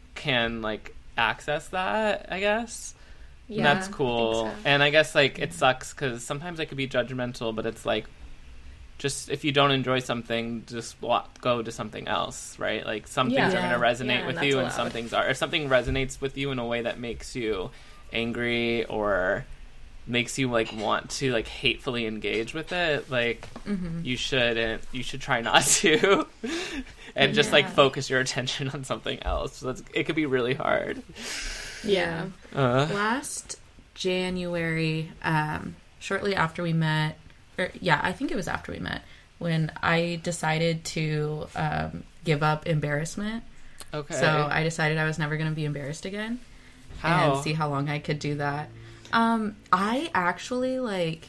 can like access that, I guess. And yeah, that's I think cool. so. And I guess like it sucks because sometimes I could be judgmental, but it's like, just if you don't enjoy something, just wa- go to something else, right? Like some things Yeah. are going to resonate Yeah, with and you, that's and some allowed. things are. If something resonates with you in a way that makes you angry or makes you like want to like hatefully engage with it, like Mm-hmm. you shouldn't. You should try not to, and just like Yeah. focus your attention on something else. So that's, it could be really hard. Yeah. Uh, Last January, um, shortly after we met, or yeah, I think it was after we met, when I decided to um, give up embarrassment. okay. So I decided I was never going to be embarrassed again. How? And see how long I could do that. Um, I actually, like,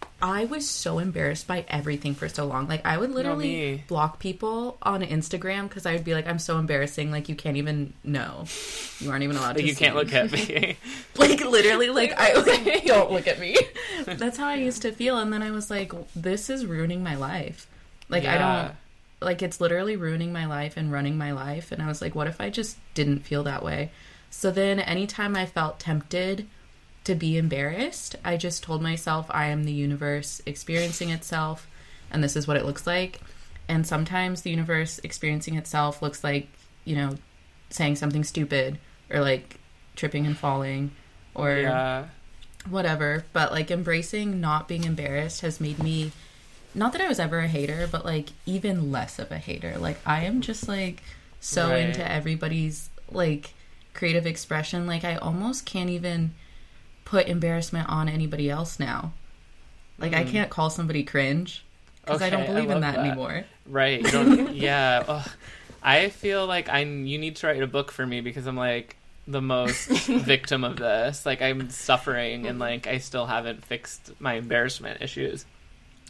I was so embarrassed by everything for so long. Like, I would literally me. block people on Instagram because I would be like, I'm so embarrassing. Like, you can't even know. You aren't even allowed Like to you can't see. look at me. Like, literally, like, I like, don't look at me. That's how I used to feel. And then I was like, this is ruining my life. Like, I Yeah. don't, like, it's literally ruining my life and running my life. And I was like, what if I just didn't feel that way? So then anytime I felt tempted to be embarrassed, I just told myself I am the universe experiencing itself, and this is what it looks like. And sometimes the universe experiencing itself looks like, you know, saying something stupid or like tripping and falling or Yeah. whatever. But like embracing not being embarrassed has made me, not that I was ever a hater, but like even less of a hater. Like I am just like so Right. into everybody's like creative expression. Like I almost can't even put embarrassment on anybody else now. Like I Mm. can't call somebody cringe because I Okay, don't I believe in love that, that. anymore. Right. You don't, yeah. Ugh. I feel like I you need to write a book for me because I'm like the most victim of this. Like I'm suffering and like I still haven't fixed my embarrassment issues.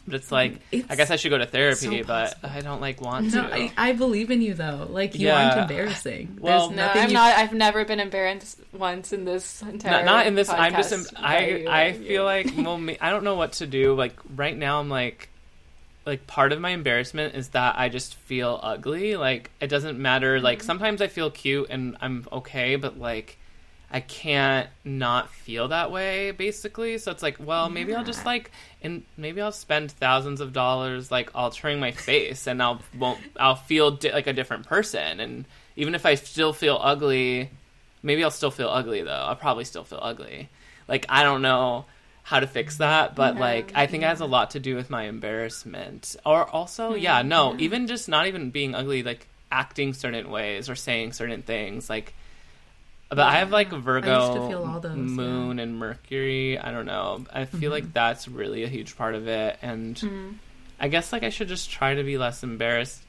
But it's like, It's I guess I should go to therapy, so but possible. I don't like want No, to. I, I believe in you though. Like you Yeah. aren't embarrassing. Well, There's No, nothing I'm you- not. I've never been embarrassed once in this entire. not, not in this. I'm podcast just. by I you. I feel like well, me, I don't know what to do. Like right now, I'm like, like part of my embarrassment is that I just feel ugly. Like it doesn't matter. Like sometimes I feel cute and I'm okay, but like I can't not feel that way. Basically, so it's like, well, maybe I'll just Yeah. like, and maybe I'll spend thousands of dollars like altering my face, and I'll won't. I'll feel di- like a different person, and even if I still feel ugly. Maybe I'll still feel ugly, though. I'll probably still feel ugly. Like, I don't know how to fix that, but, Yeah, like, I think it has a lot to do with my embarrassment. Or also, yeah, no, even just not even being ugly, like, acting certain ways or saying certain things. Like, but I have, like, I Virgo, used to feel all those, Moon, and Mercury. I don't know. I feel like that's really a huge part of it. And I guess, like, I should just try to be less embarrassed.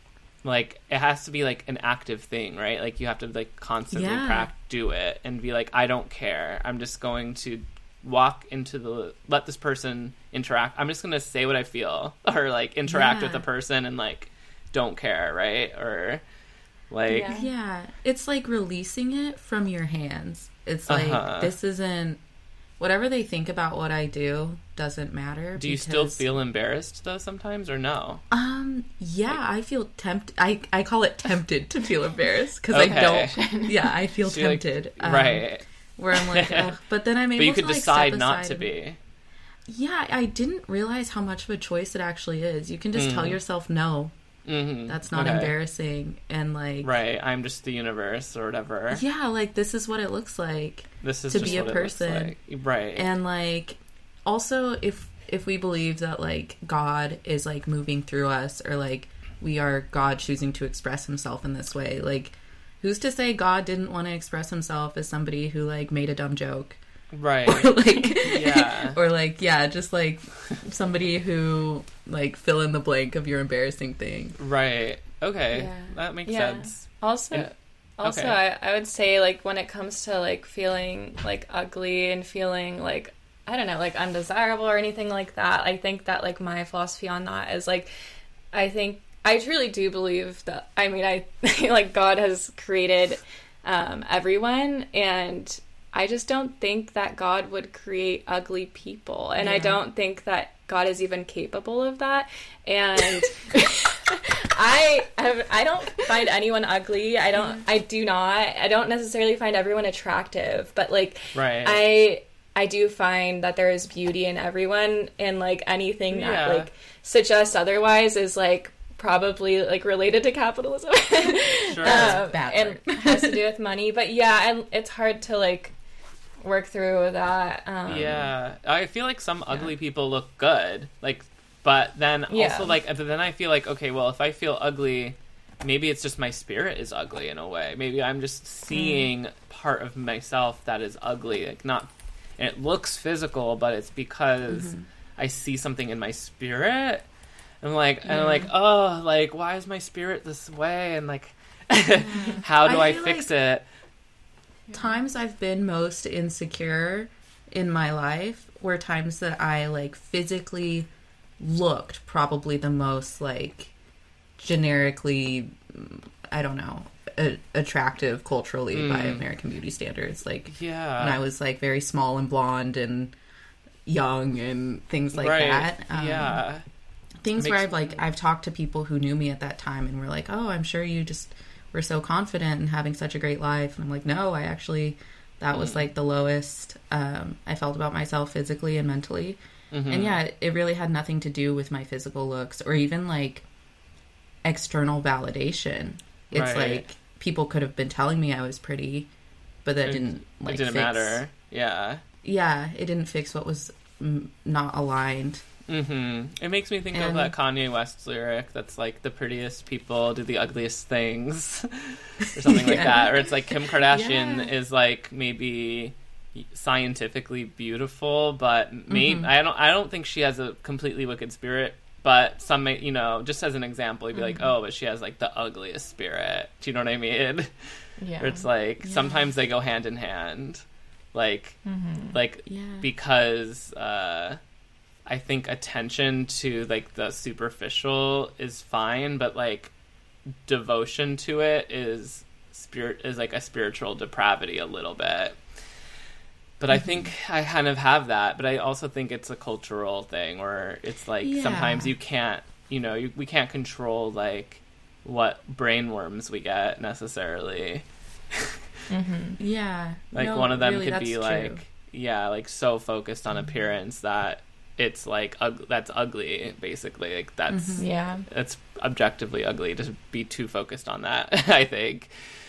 Like, it has to be, like, an active thing, right? Like, you have to, like, constantly Yeah. prac- do it and be like, I don't care. I'm just going to walk into the... Let this person interact. I'm just going to say what I feel. Or, like, interact Yeah. with the person and, like, don't care, right? Or, like... Yeah. Yeah, it's like releasing it from your hands. It's like Uh-huh. this isn't whatever they think about what I do doesn't matter. Do you still because- feel embarrassed, though, sometimes? Or no? Um, yeah, I feel tempted. I, I call it tempted to feel embarrassed because Okay. I don't. Yeah, I feel So you're, like, tempted. um, right. Where I'm like, ugh. But then I'm able But you to could like, decide step not aside to and- be. Yeah, I didn't realize how much of a choice it actually is. You can just tell Mm. yourself, no, Mm-hmm. that's not Okay. embarrassing. And like, Right, I'm just the universe or whatever. yeah, like this is what it looks like. This is to just be a what it looks person. like. Right. And like also if if we believe that like God is like moving through us or like we are God choosing to express himself in this way, like who's to say God didn't want to express himself as somebody who like made a dumb joke right. or like Yeah. or like yeah just like somebody who like fill in the blank of your embarrassing thing. Right. Okay. Yeah. That makes Yeah. sense. Also, And- also, okay. I, I would say like when it comes to like feeling like ugly and feeling like I don't know like undesirable or anything like that, I think that like my philosophy on that is like I think I truly do believe that. I mean, I like God has created um, everyone, and I just don't think that God would create ugly people, and I Yeah. don't think that God is even capable of that. And I have, I don't find anyone ugly. I don't. I do not. I don't necessarily find everyone attractive, but like Right. I I do find that there is beauty in everyone, and like anything Yeah. that like suggests otherwise is like probably like related to capitalism. Sure. Um, Bad and word. has to do with money. But yeah, and it's hard to like work through that. Um, Yeah. I feel like some ugly people look good. Like, but then Yeah. also like, but then I feel like, okay, well, if I feel ugly, maybe it's just my spirit is ugly in a way. Maybe I'm just seeing part of myself that is ugly. Like not, and it looks physical, but it's because I see something in my spirit. And like, and I'm like, oh, like, why is my spirit this way? And like, how do I I, feel fix like- it? Times I've been most insecure in my life were times that I like physically looked probably the most like generically, I don't know, a- attractive culturally by Mm. American beauty standards. Like Yeah. when I was like very small and blonde and young and things like right. that. Um, yeah. things Makes- where I've like I've talked to people who knew me at that time and were like, "Oh, I'm sure you just were so confident and having such a great life." And I'm like, "No, I actually that was Mm. like the lowest um, I felt about myself physically and mentally." Mhm. And yeah, it really had nothing to do with my physical looks or even like external validation. It's Right. like people could have been telling me I was pretty, but that It- didn't like it didn't fix, matter. Yeah. Yeah, it didn't fix what was mm, not aligned. hmm It makes me think of And- that Kanye West lyric that's like, the prettiest people do the ugliest things, or something like Yeah. that. Or it's like Kim Kardashian Yeah. is like maybe scientifically beautiful, but maybe Mhm. I don't. I don't think she has a completely wicked spirit. But some, may, you know, just as an example, you'd be like, oh, but she has like the ugliest spirit. Do you know what I mean? Yeah. Or it's like Yeah. sometimes they go hand in hand, like Mhm. like Yeah. because uh I think attention to like the superficial is fine, but like devotion to it is spirit is like a spiritual depravity a little bit. But I think I kind of have that, but I also think it's a cultural thing where it's like Yeah. sometimes you can't, you know, you, we can't control like what brainworms we get necessarily. Yeah. Like No, one of them really, could that's be true. like, yeah, like so focused on appearance that it's like ug- that's ugly, basically. Like that's Yeah. it's objectively ugly to be too focused on that. I think.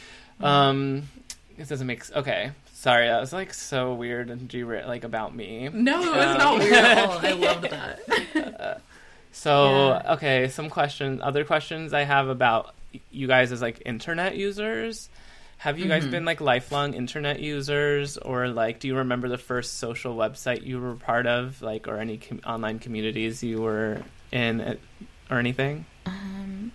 Um, this doesn't make s- okay. Sorry, that was like so weird and dera- like about me. No, it's Um, not weird at all. I loved that. So Yeah. okay, some questions, other questions I have about you guys as like internet users. Have you guys Mhm. been like lifelong internet users, or like do you remember the first social website you were part of, like, or any com- online communities you were in, uh, or anything? Um,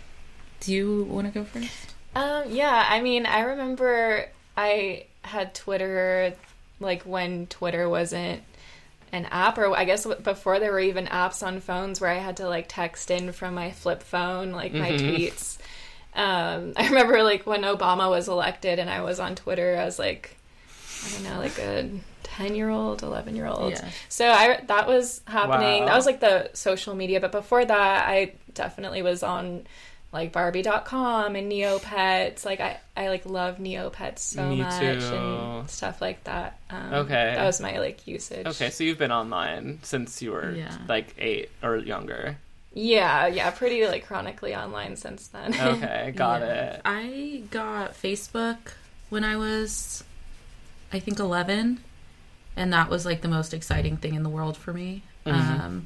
do you want to go first? Um, yeah, I mean, I remember I had Twitter, like, when Twitter wasn't an app, or I guess before there were even apps on phones where I had to, like, text in from my flip phone, like, my Mhm. tweets. Um, I remember, like, when Obama was elected and I was on Twitter, I was, like, I don't know, like a ten-year-old, eleven-year-old. Yeah. So I that was happening. Wow. That was, like, the social media. But before that, I definitely was on, like, Barbie dot com and Neopets. Like, I, I like, love Neopets so Me much too. and stuff like that. Um, Okay. That was my, like, usage. Okay, so you've been online since you were Yeah. like eight or younger. Yeah, yeah, pretty, like, chronically online since then. Okay, got Yeah. it. I got Facebook when I was, I think, eleven, and that was like the most exciting thing in the world for me. Mhm. Um,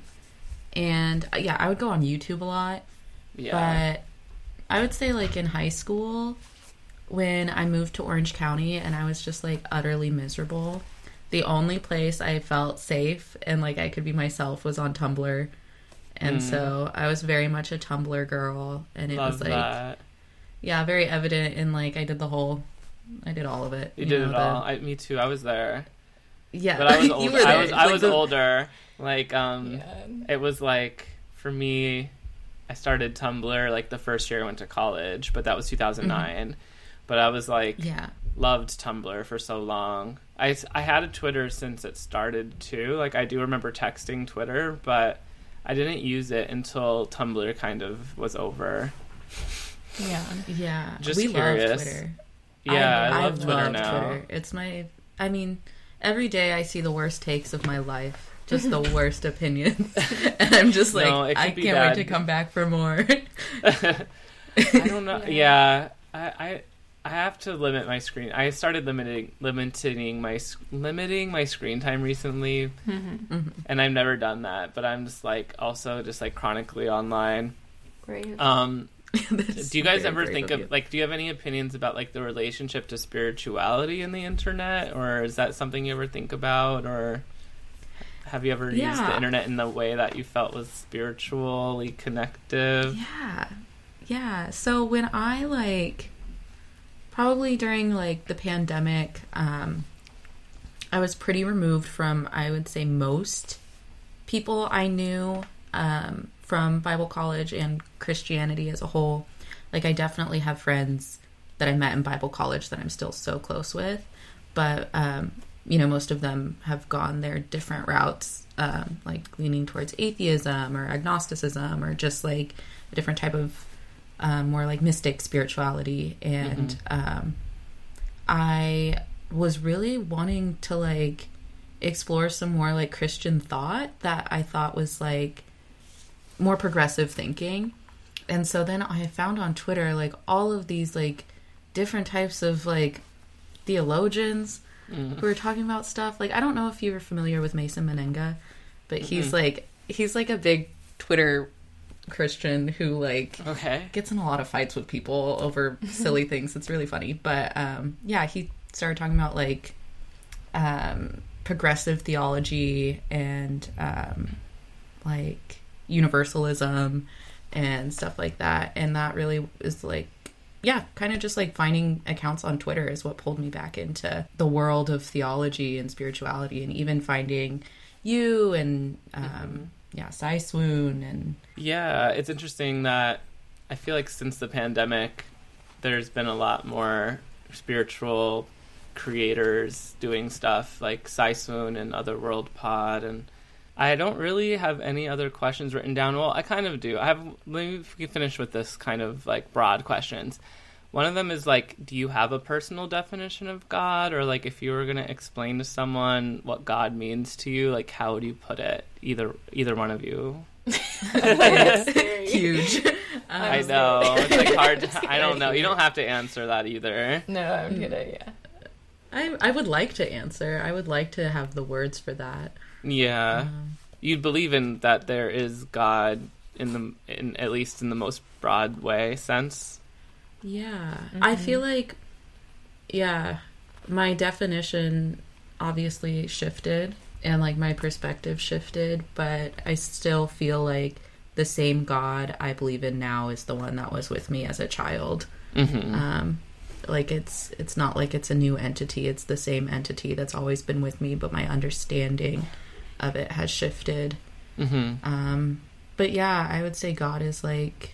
and uh, yeah, I would go on YouTube a lot, Yeah. but I would say like in high school, when I moved to Orange County and I was just like utterly miserable, the only place I felt safe and like I could be myself was on Tumblr. And Mm. so I was very much a Tumblr girl, and it Love was like, that. yeah, very evident in like I did the whole, I did all of it. You did know, it the- all. I, me too. I was there. Yeah, But I was you older. were there. I was I Like was the- older. Like um Yeah. it was like for me I started Tumblr like the first year I went to college, but that was two thousand nine. But I was like Yeah, loved Tumblr for so long. I, I had a Twitter since it started too. Like I do remember texting Twitter, but I didn't use it until Tumblr kind of was over. Yeah. yeah. Just we curious. love Twitter. Yeah, I, love Twitter love now. Twitter. It's my, I mean, every day I see the worst takes of my life, just the worst opinions, and I'm just like, No, it can I be can't bad. wait to come back for more. I don't know. Yeah, I, I I have to limit my screen. I started limiting limiting my s- limiting my screen time recently, and I've never done that. But I'm just like also just like chronically online. Great. Um, That's do you guys very ever brave think of of you. like? Do you have any opinions about like the relationship to spirituality in the internet, or is that something you ever think about, or have you ever used Yeah. the internet in the way that you felt was spiritually connective? Yeah. Yeah. So when I like probably during like the pandemic, um I was pretty removed from, I would say, most people I knew um from Bible college and Christianity as a whole. Like I definitely have friends that I met in Bible college that I'm still so close with, but um you know, most of them have gone their different routes, um, like leaning towards atheism or agnosticism or just like a different type of um, more like mystic spirituality. And um, I was really wanting to like explore some more like Christian thought that I thought was like more progressive thinking. And so then I found on Twitter like all of these like different types of like theologians Mm. who were talking about stuff. Like I don't know if you were familiar with Mason Menenga, but he's Mhm. like he's like a big Twitter Christian who like Okay. gets in a lot of fights with people over silly things. It's really funny. But um yeah, he started talking about like um progressive theology and um like universalism and stuff like that. And that really is like, yeah, kind of just like finding accounts on Twitter is what pulled me back into the world of theology and spirituality, and even finding you and um, mm-hmm. yeah, Sai Swoon and yeah, it's interesting that I feel like since the pandemic, there's been a lot more spiritual creators doing stuff like Sai Swoon and Otherworld Pod, and I don't really have any other questions written down. Well, I kind of do. I have. Let me finish with this kind of like broad questions. One of them is like, do you have a personal definition of God, or like if you were going to explain to someone what God means to you, like how would you put it? Either either one of you. It's huge. Um, I know it's like hard. To, I don't know. You don't have to answer that either. No, I'm gonna. Yeah. I I would like to answer. I would like to have the words for that. Yeah, um, you'd believe in that there is God in the in at least in the most broad way sense. Yeah, mm-hmm. I feel like yeah, my definition obviously shifted and like my perspective shifted, but I still feel like the same God I believe in now is the one that was with me as a child. Mm-hmm. Um, like it's it's not like it's a new entity. It's the same entity that's always been with me, but my understanding of it has shifted. Mm-hmm. Um, but yeah, I would say God is like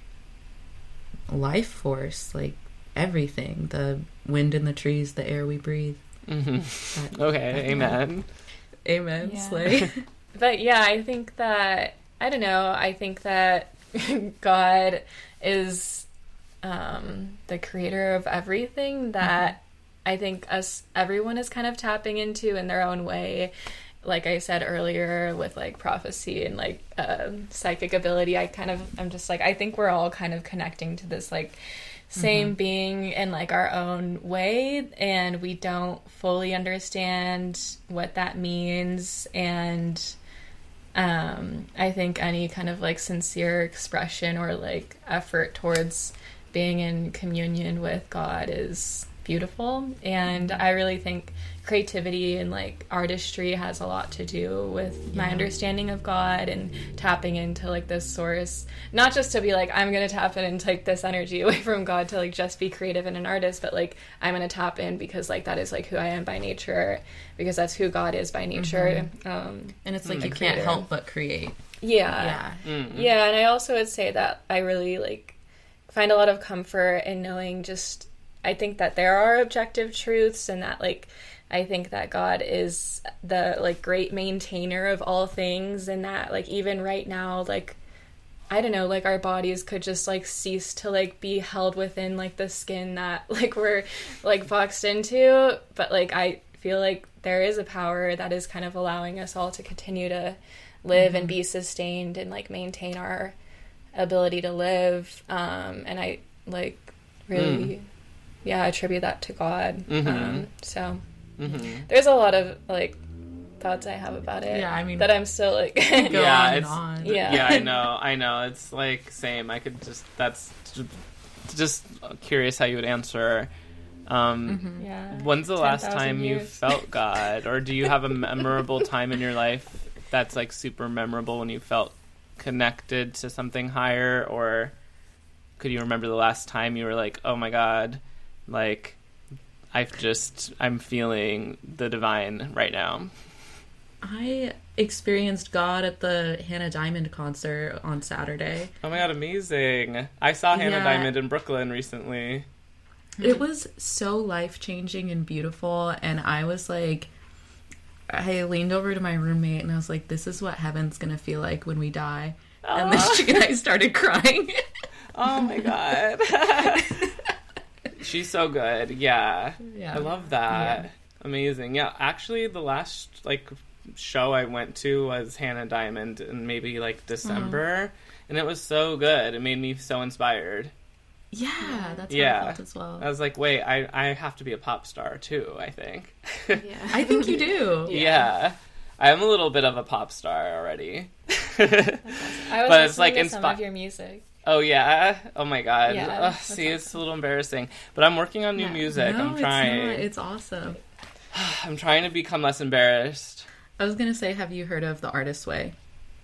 life force, like everything, the wind in the trees, the air we breathe. Mm-hmm. That, okay, that amen. Amen. Yeah. Slay. But yeah, I think that, I don't know, I think that God is um, the creator of everything that mm-hmm. I think us, everyone is kind of tapping into in their own way. Like I said earlier with like prophecy and like uh, psychic ability, I kind of, I'm just like, I think we're all kind of connecting to this like same mm-hmm. being in like our own way, and we don't fully understand what that means. And um, I think any kind of like sincere expression or like effort towards being in communion with God is beautiful. And I really think creativity and like artistry has a lot to do with yeah. my understanding of God and tapping into like this source, not just to be like, I'm going to tap in and take this energy away from God to like just be creative and an artist, but like I'm going to tap in because like that is like who I am by nature, because that's who God is by nature. Mm-hmm. Um, and it's like you can't help but create. Yeah. Yeah. Mm-hmm. Yeah. And I also would say that I really like find a lot of comfort in knowing just, I think that there are objective truths, and that like I think that God is the like great maintainer of all things, and that like even right now, like I don't know, like our bodies could just like cease to like be held within like the skin that like we're like boxed into, but like I feel like there is a power that is kind of allowing us all to continue to live mm-hmm. and be sustained and like maintain our ability to live, um and I like really mm. yeah attribute that to God. Mm-hmm. um so mm-hmm. there's a lot of like thoughts I have about it. Yeah, I mean that I'm still like yeah, on it's on. yeah, yeah, I know, I know. It's like same. I could just that's just curious how you would answer. Um, mm-hmm. yeah. When's the last time years. you felt God, or do you have a memorable time in your life that's like super memorable when you felt connected to something higher? Or could you remember the last time you were like, oh my God, like I've just I'm feeling the divine right now? I experienced God at the Hannah Diamond concert on Saturday. Oh my God, amazing. I saw Hannah Yeah. Diamond in Brooklyn recently. It was so life-changing and beautiful, and I was like, I leaned over to my roommate and I was like, this is what heaven's gonna feel like when we die. Aww. And then she and I started crying. Oh my God. She's so good. Yeah. Yeah. I love that. Yeah. Amazing. Yeah, actually the last like show I went to was Hannah Diamond in maybe like December, mm-hmm. and it was so good. It made me so inspired. Yeah, that's yeah. how I felt as well. I was like, wait, I, I have to be a pop star too, I think. Yeah. I think you do. Yeah. yeah. I'm a little bit of a pop star already. That's awesome. I was But it's like listening to inspi- some of your music. Oh yeah. Oh my God. Yeah, Ugh, that's see, awesome. it's a little embarrassing. But I'm working on new No. music. No, I'm trying. It's, not. It's awesome. I'm trying to become less embarrassed. I was gonna say, have you heard of The Artist's Way?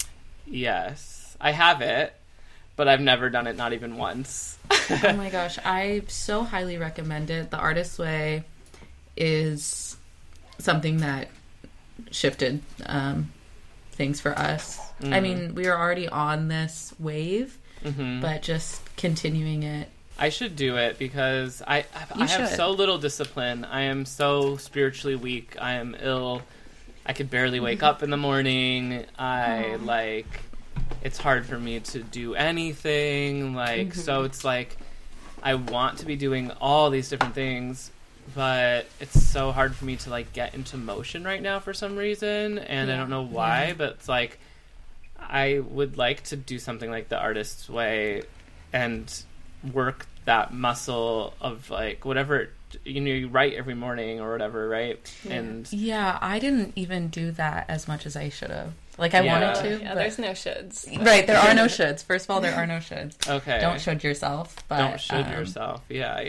Yes. I have it, but I've never done it, not even once. Oh my gosh, I so highly recommend it. The Artist's Way is something that shifted um, things for us. Mm. I mean, we were already on this wave, mm-hmm. but just continuing it. I should do it because I I You have should. so little discipline. I am so spiritually weak. I am ill. I could barely wake up in the morning. I Aww. like it's hard for me to do anything. Like Mm-hmm. so it's like I want to be doing all these different things, but it's so hard for me to like get into motion right now for some reason, and I Yeah. don't know why, Yeah. but it's like I would like to do something like the artist's way and work that muscle of like whatever, you know, you write every morning or whatever, right? Yeah. And Yeah, I didn't even do that as much as I should have. Like, I Yeah. wanted to. Yeah, but... there's no shoulds. Right, there are no shoulds. First of all, there are no shoulds. okay, Don't should yourself. But, don't should um, yourself. Yeah,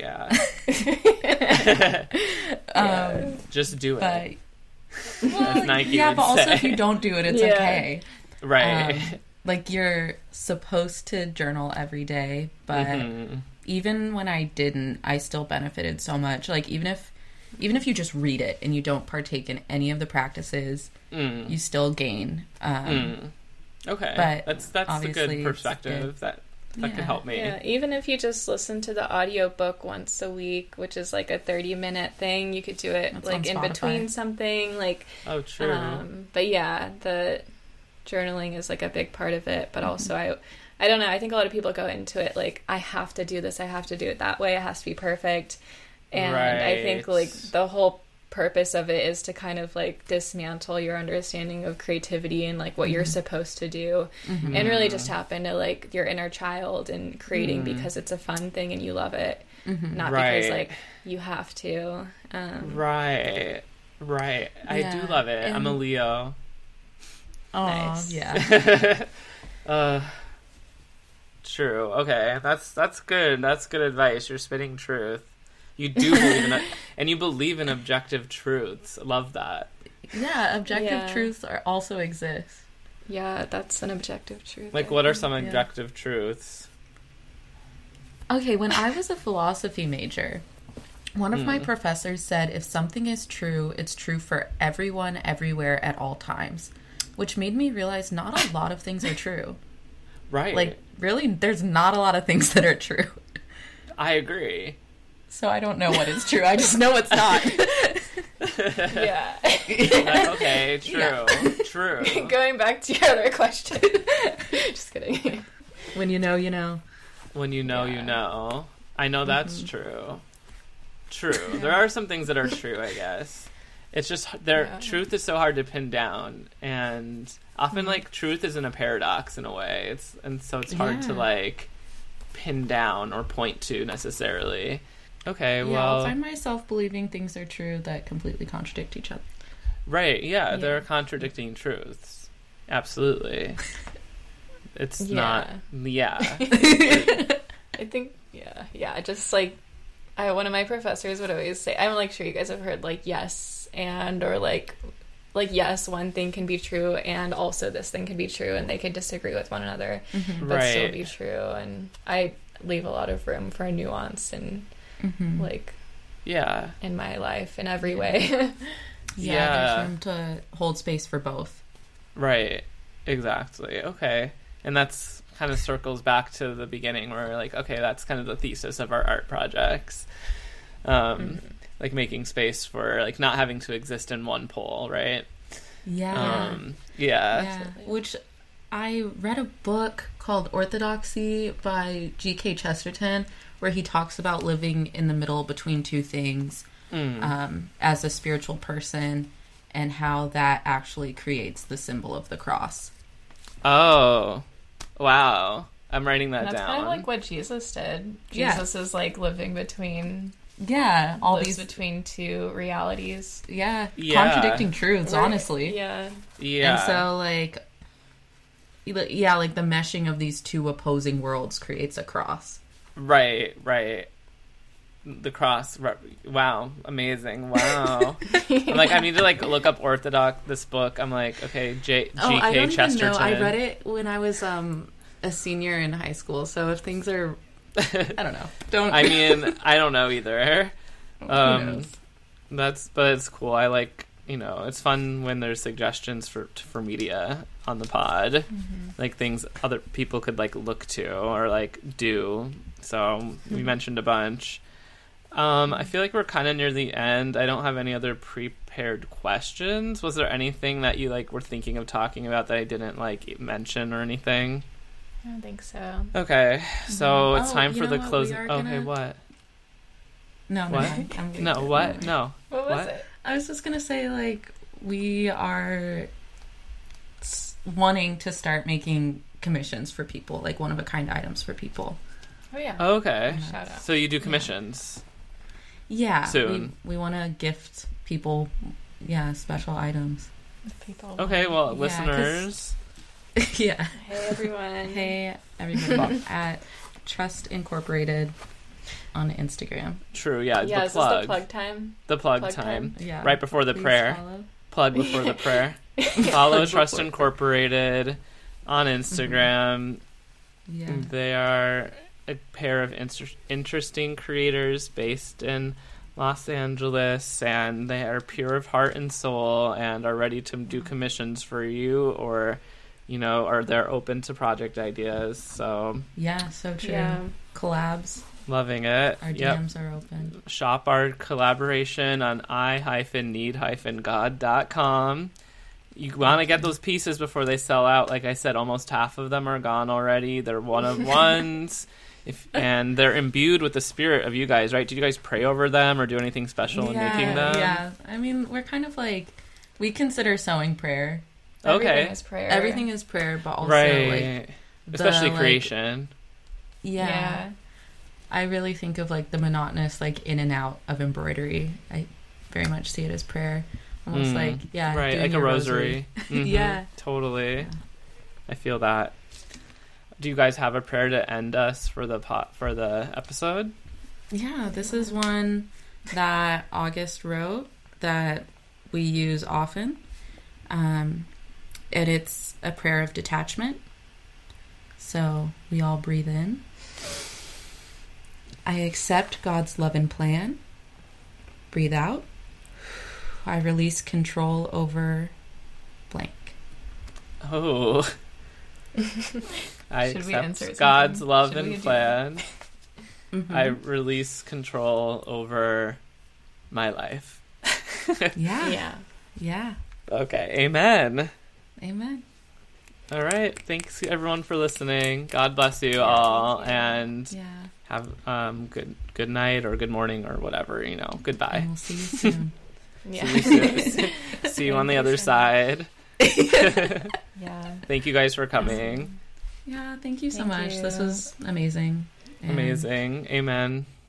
yeah. Um, Just do it. but, well, Nike yeah, would but also say. if you don't do it, it's Yeah. okay. Right. Um, like, you're supposed to journal every day, but Mhm. even when I didn't, I still benefited so much. Like, even if even if you just read it and you don't partake in any of the practices, Mm. you still gain. Um, Mm. Okay, but that's that's a obviously good it's perspective. good. That that Yeah. could help me. Yeah, even if you just listen to the audiobook once a week, which is like a thirty minute thing, you could do it That's like on in Spotify. between something. Like, Oh, true. um, but yeah, the journaling is like a big part of it. But Mm-hmm. also, I, I don't know. I think a lot of people go into it like, I have to do this. I have to do it that way. It has to be perfect. And I think Right. like the whole purpose of it is to kind of like dismantle your understanding of creativity and like what you're supposed to do, Mm-hmm. and really just tap into like your inner child and creating Mm. because it's a fun thing and you love it, Mhm. not Right. because like you have to. Um, Right, right. I Yeah, do love it. I'm a and- Leo. Aw, Nice. yeah. uh, true. Okay, that's that's good. That's good advice. You're spitting truth. You do believe in it, and you believe in objective truths. Love that. Yeah, objective Yeah. truths are also exist. Yeah, that's an objective truth. Like, I what are think. some Yeah. objective truths? Okay, when I was a philosophy major, one of my Mm. professors said if something is true, it's true for everyone, everywhere, at all times. Which made me realize not a lot of things are true. Right. Like, really, there's not a lot of things that are true. I agree. So I don't know what is true. I just know it's not. Yeah. Like, okay, true, Yeah. true. Going back to your other question. Just kidding. When you know, you know. When you know, Yeah. you know. I know that's true. True. There are some things that are true, I guess. It's just their Yeah. truth is so hard to pin down, and often like truth isn't a paradox in a way. It's and so it's hard to Yeah. like pin down or point to necessarily. Okay, Yeah, well, I'll find myself believing things are true that completely contradict each other. right, yeah, there Yeah. are contradicting truths. Absolutely. It's Yeah. not yeah. I think, yeah, yeah, just like, I, one of my professors would always say, I'm like sure you guys have heard like yes and, or like, like yes, one thing can be true and also this thing can be true, and they could disagree with one another but still Right. be true. And I leave a lot of room for nuance and Mm-hmm. like Yeah. in my life in every way. Yeah, Yeah. there's room to hold space for both. Right. Exactly. Okay. And that's kind of circles back to the beginning where we're like, okay, that's kind of the thesis of our art projects. Um, Mm-hmm. like making space for like not having to exist in one pole, right? Yeah. Um, yeah. yeah. Which I read a book called Orthodoxy by G K Chesterton, where he talks about living in the middle between two things Mm. um, as a spiritual person, and how that actually creates the symbol of the cross. Oh, wow. I'm writing that That's down. kind of like what Jesus did. Yeah. Jesus is like living between Yeah, all lives these between two realities. yeah, Yeah. contradicting truths, Right. honestly. Yeah. yeah. And so, like, yeah, like the meshing of these two opposing worlds creates a cross. Right, right. The cross. Right. Wow, amazing. Wow. I'm like, I need to like look up Orthodox. This book. I'm like, okay, J. G. K. Oh, I don't Chesterton. even know. I read it when I was um a senior in high school. So if things are, I don't know. Don't. I mean, I don't know either. Who Um, knows? that's but it's cool. I like you know, it's fun when there's suggestions for for media on the pod, Mm-hmm. like things other people could like look to or like do. So we Mhm. mentioned a bunch. Um, I feel like we're kind of near the end. I don't have any other prepared questions. Was there anything that you like were thinking of talking about that I didn't like mention or anything? I don't think so. Okay, so Mhm. it's Oh, time you for know the what? close. We are Okay, gonna- what? No, no, What? I'm, I'm gonna No, do it. what? Never mind. No. What was What? it? I was just gonna say, like, we are s- wanting to start making commissions for people, like one of a kind items for people. Oh yeah. Okay, Shout out. so you do commissions. Yeah, Soon. we, we want to gift people, yeah, special items. If people Okay, well, Yeah, 'cause- listeners, yeah. Hey everyone. Hey, everybody at Trust Incorporated on Instagram. true, yeah, yeah, the is plug, this the plug time? the plug, plug time. Yeah, Right before the Please prayer. follow. Plug before the prayer. Follow Trust Incorporated on Instagram. Yeah, They are a pair of inter- interesting creators based in Los Angeles, and they are pure of heart and soul and are ready to do commissions for you, or, you know, or they're open to project ideas. So, yeah, so true. Yeah. Collabs, loving it. our D Yep. Ms are open. Shop our collaboration on i need god dot com. You want to get those pieces before they sell out. Like I said, almost half of them are gone already. They're one of ones. If, and they're imbued with the spirit of you guys, right? Did you guys pray over them or do anything special in yeah, making them? yeah. I mean, we're kind of like, we consider sewing prayer. Okay. Everything is prayer. Everything is prayer, but also Right. like, Especially the, like, creation. yeah. Yeah. I really think of like the monotonous, like in and out of embroidery. I very much see it as prayer, almost Mm. like yeah, Right, doing like a your rosary. Mhm, Yeah. Totally. I feel that. Do you guys have a prayer to end us for the pot for the episode? Yeah, this is one that August wrote that we use often, um, and it's a prayer of detachment. So we all breathe in. I accept God's love and plan. Breathe out. I release control over blank. Oh. I Should we accept insert God's something? love Should we and do plan. Mhm. I release control over my life. yeah, Yeah. yeah. Okay, amen. Amen. All right, thanks everyone for listening. God bless you Yeah, all, thank you. and Yeah. have um good good night or good morning or whatever, you know. Goodbye. And we'll see you soon. Yeah. See you, soon. See you on the other side. Yeah. Thank you guys for coming. Yeah, thank you so Thank much. This you. was amazing. And Amazing. Amen.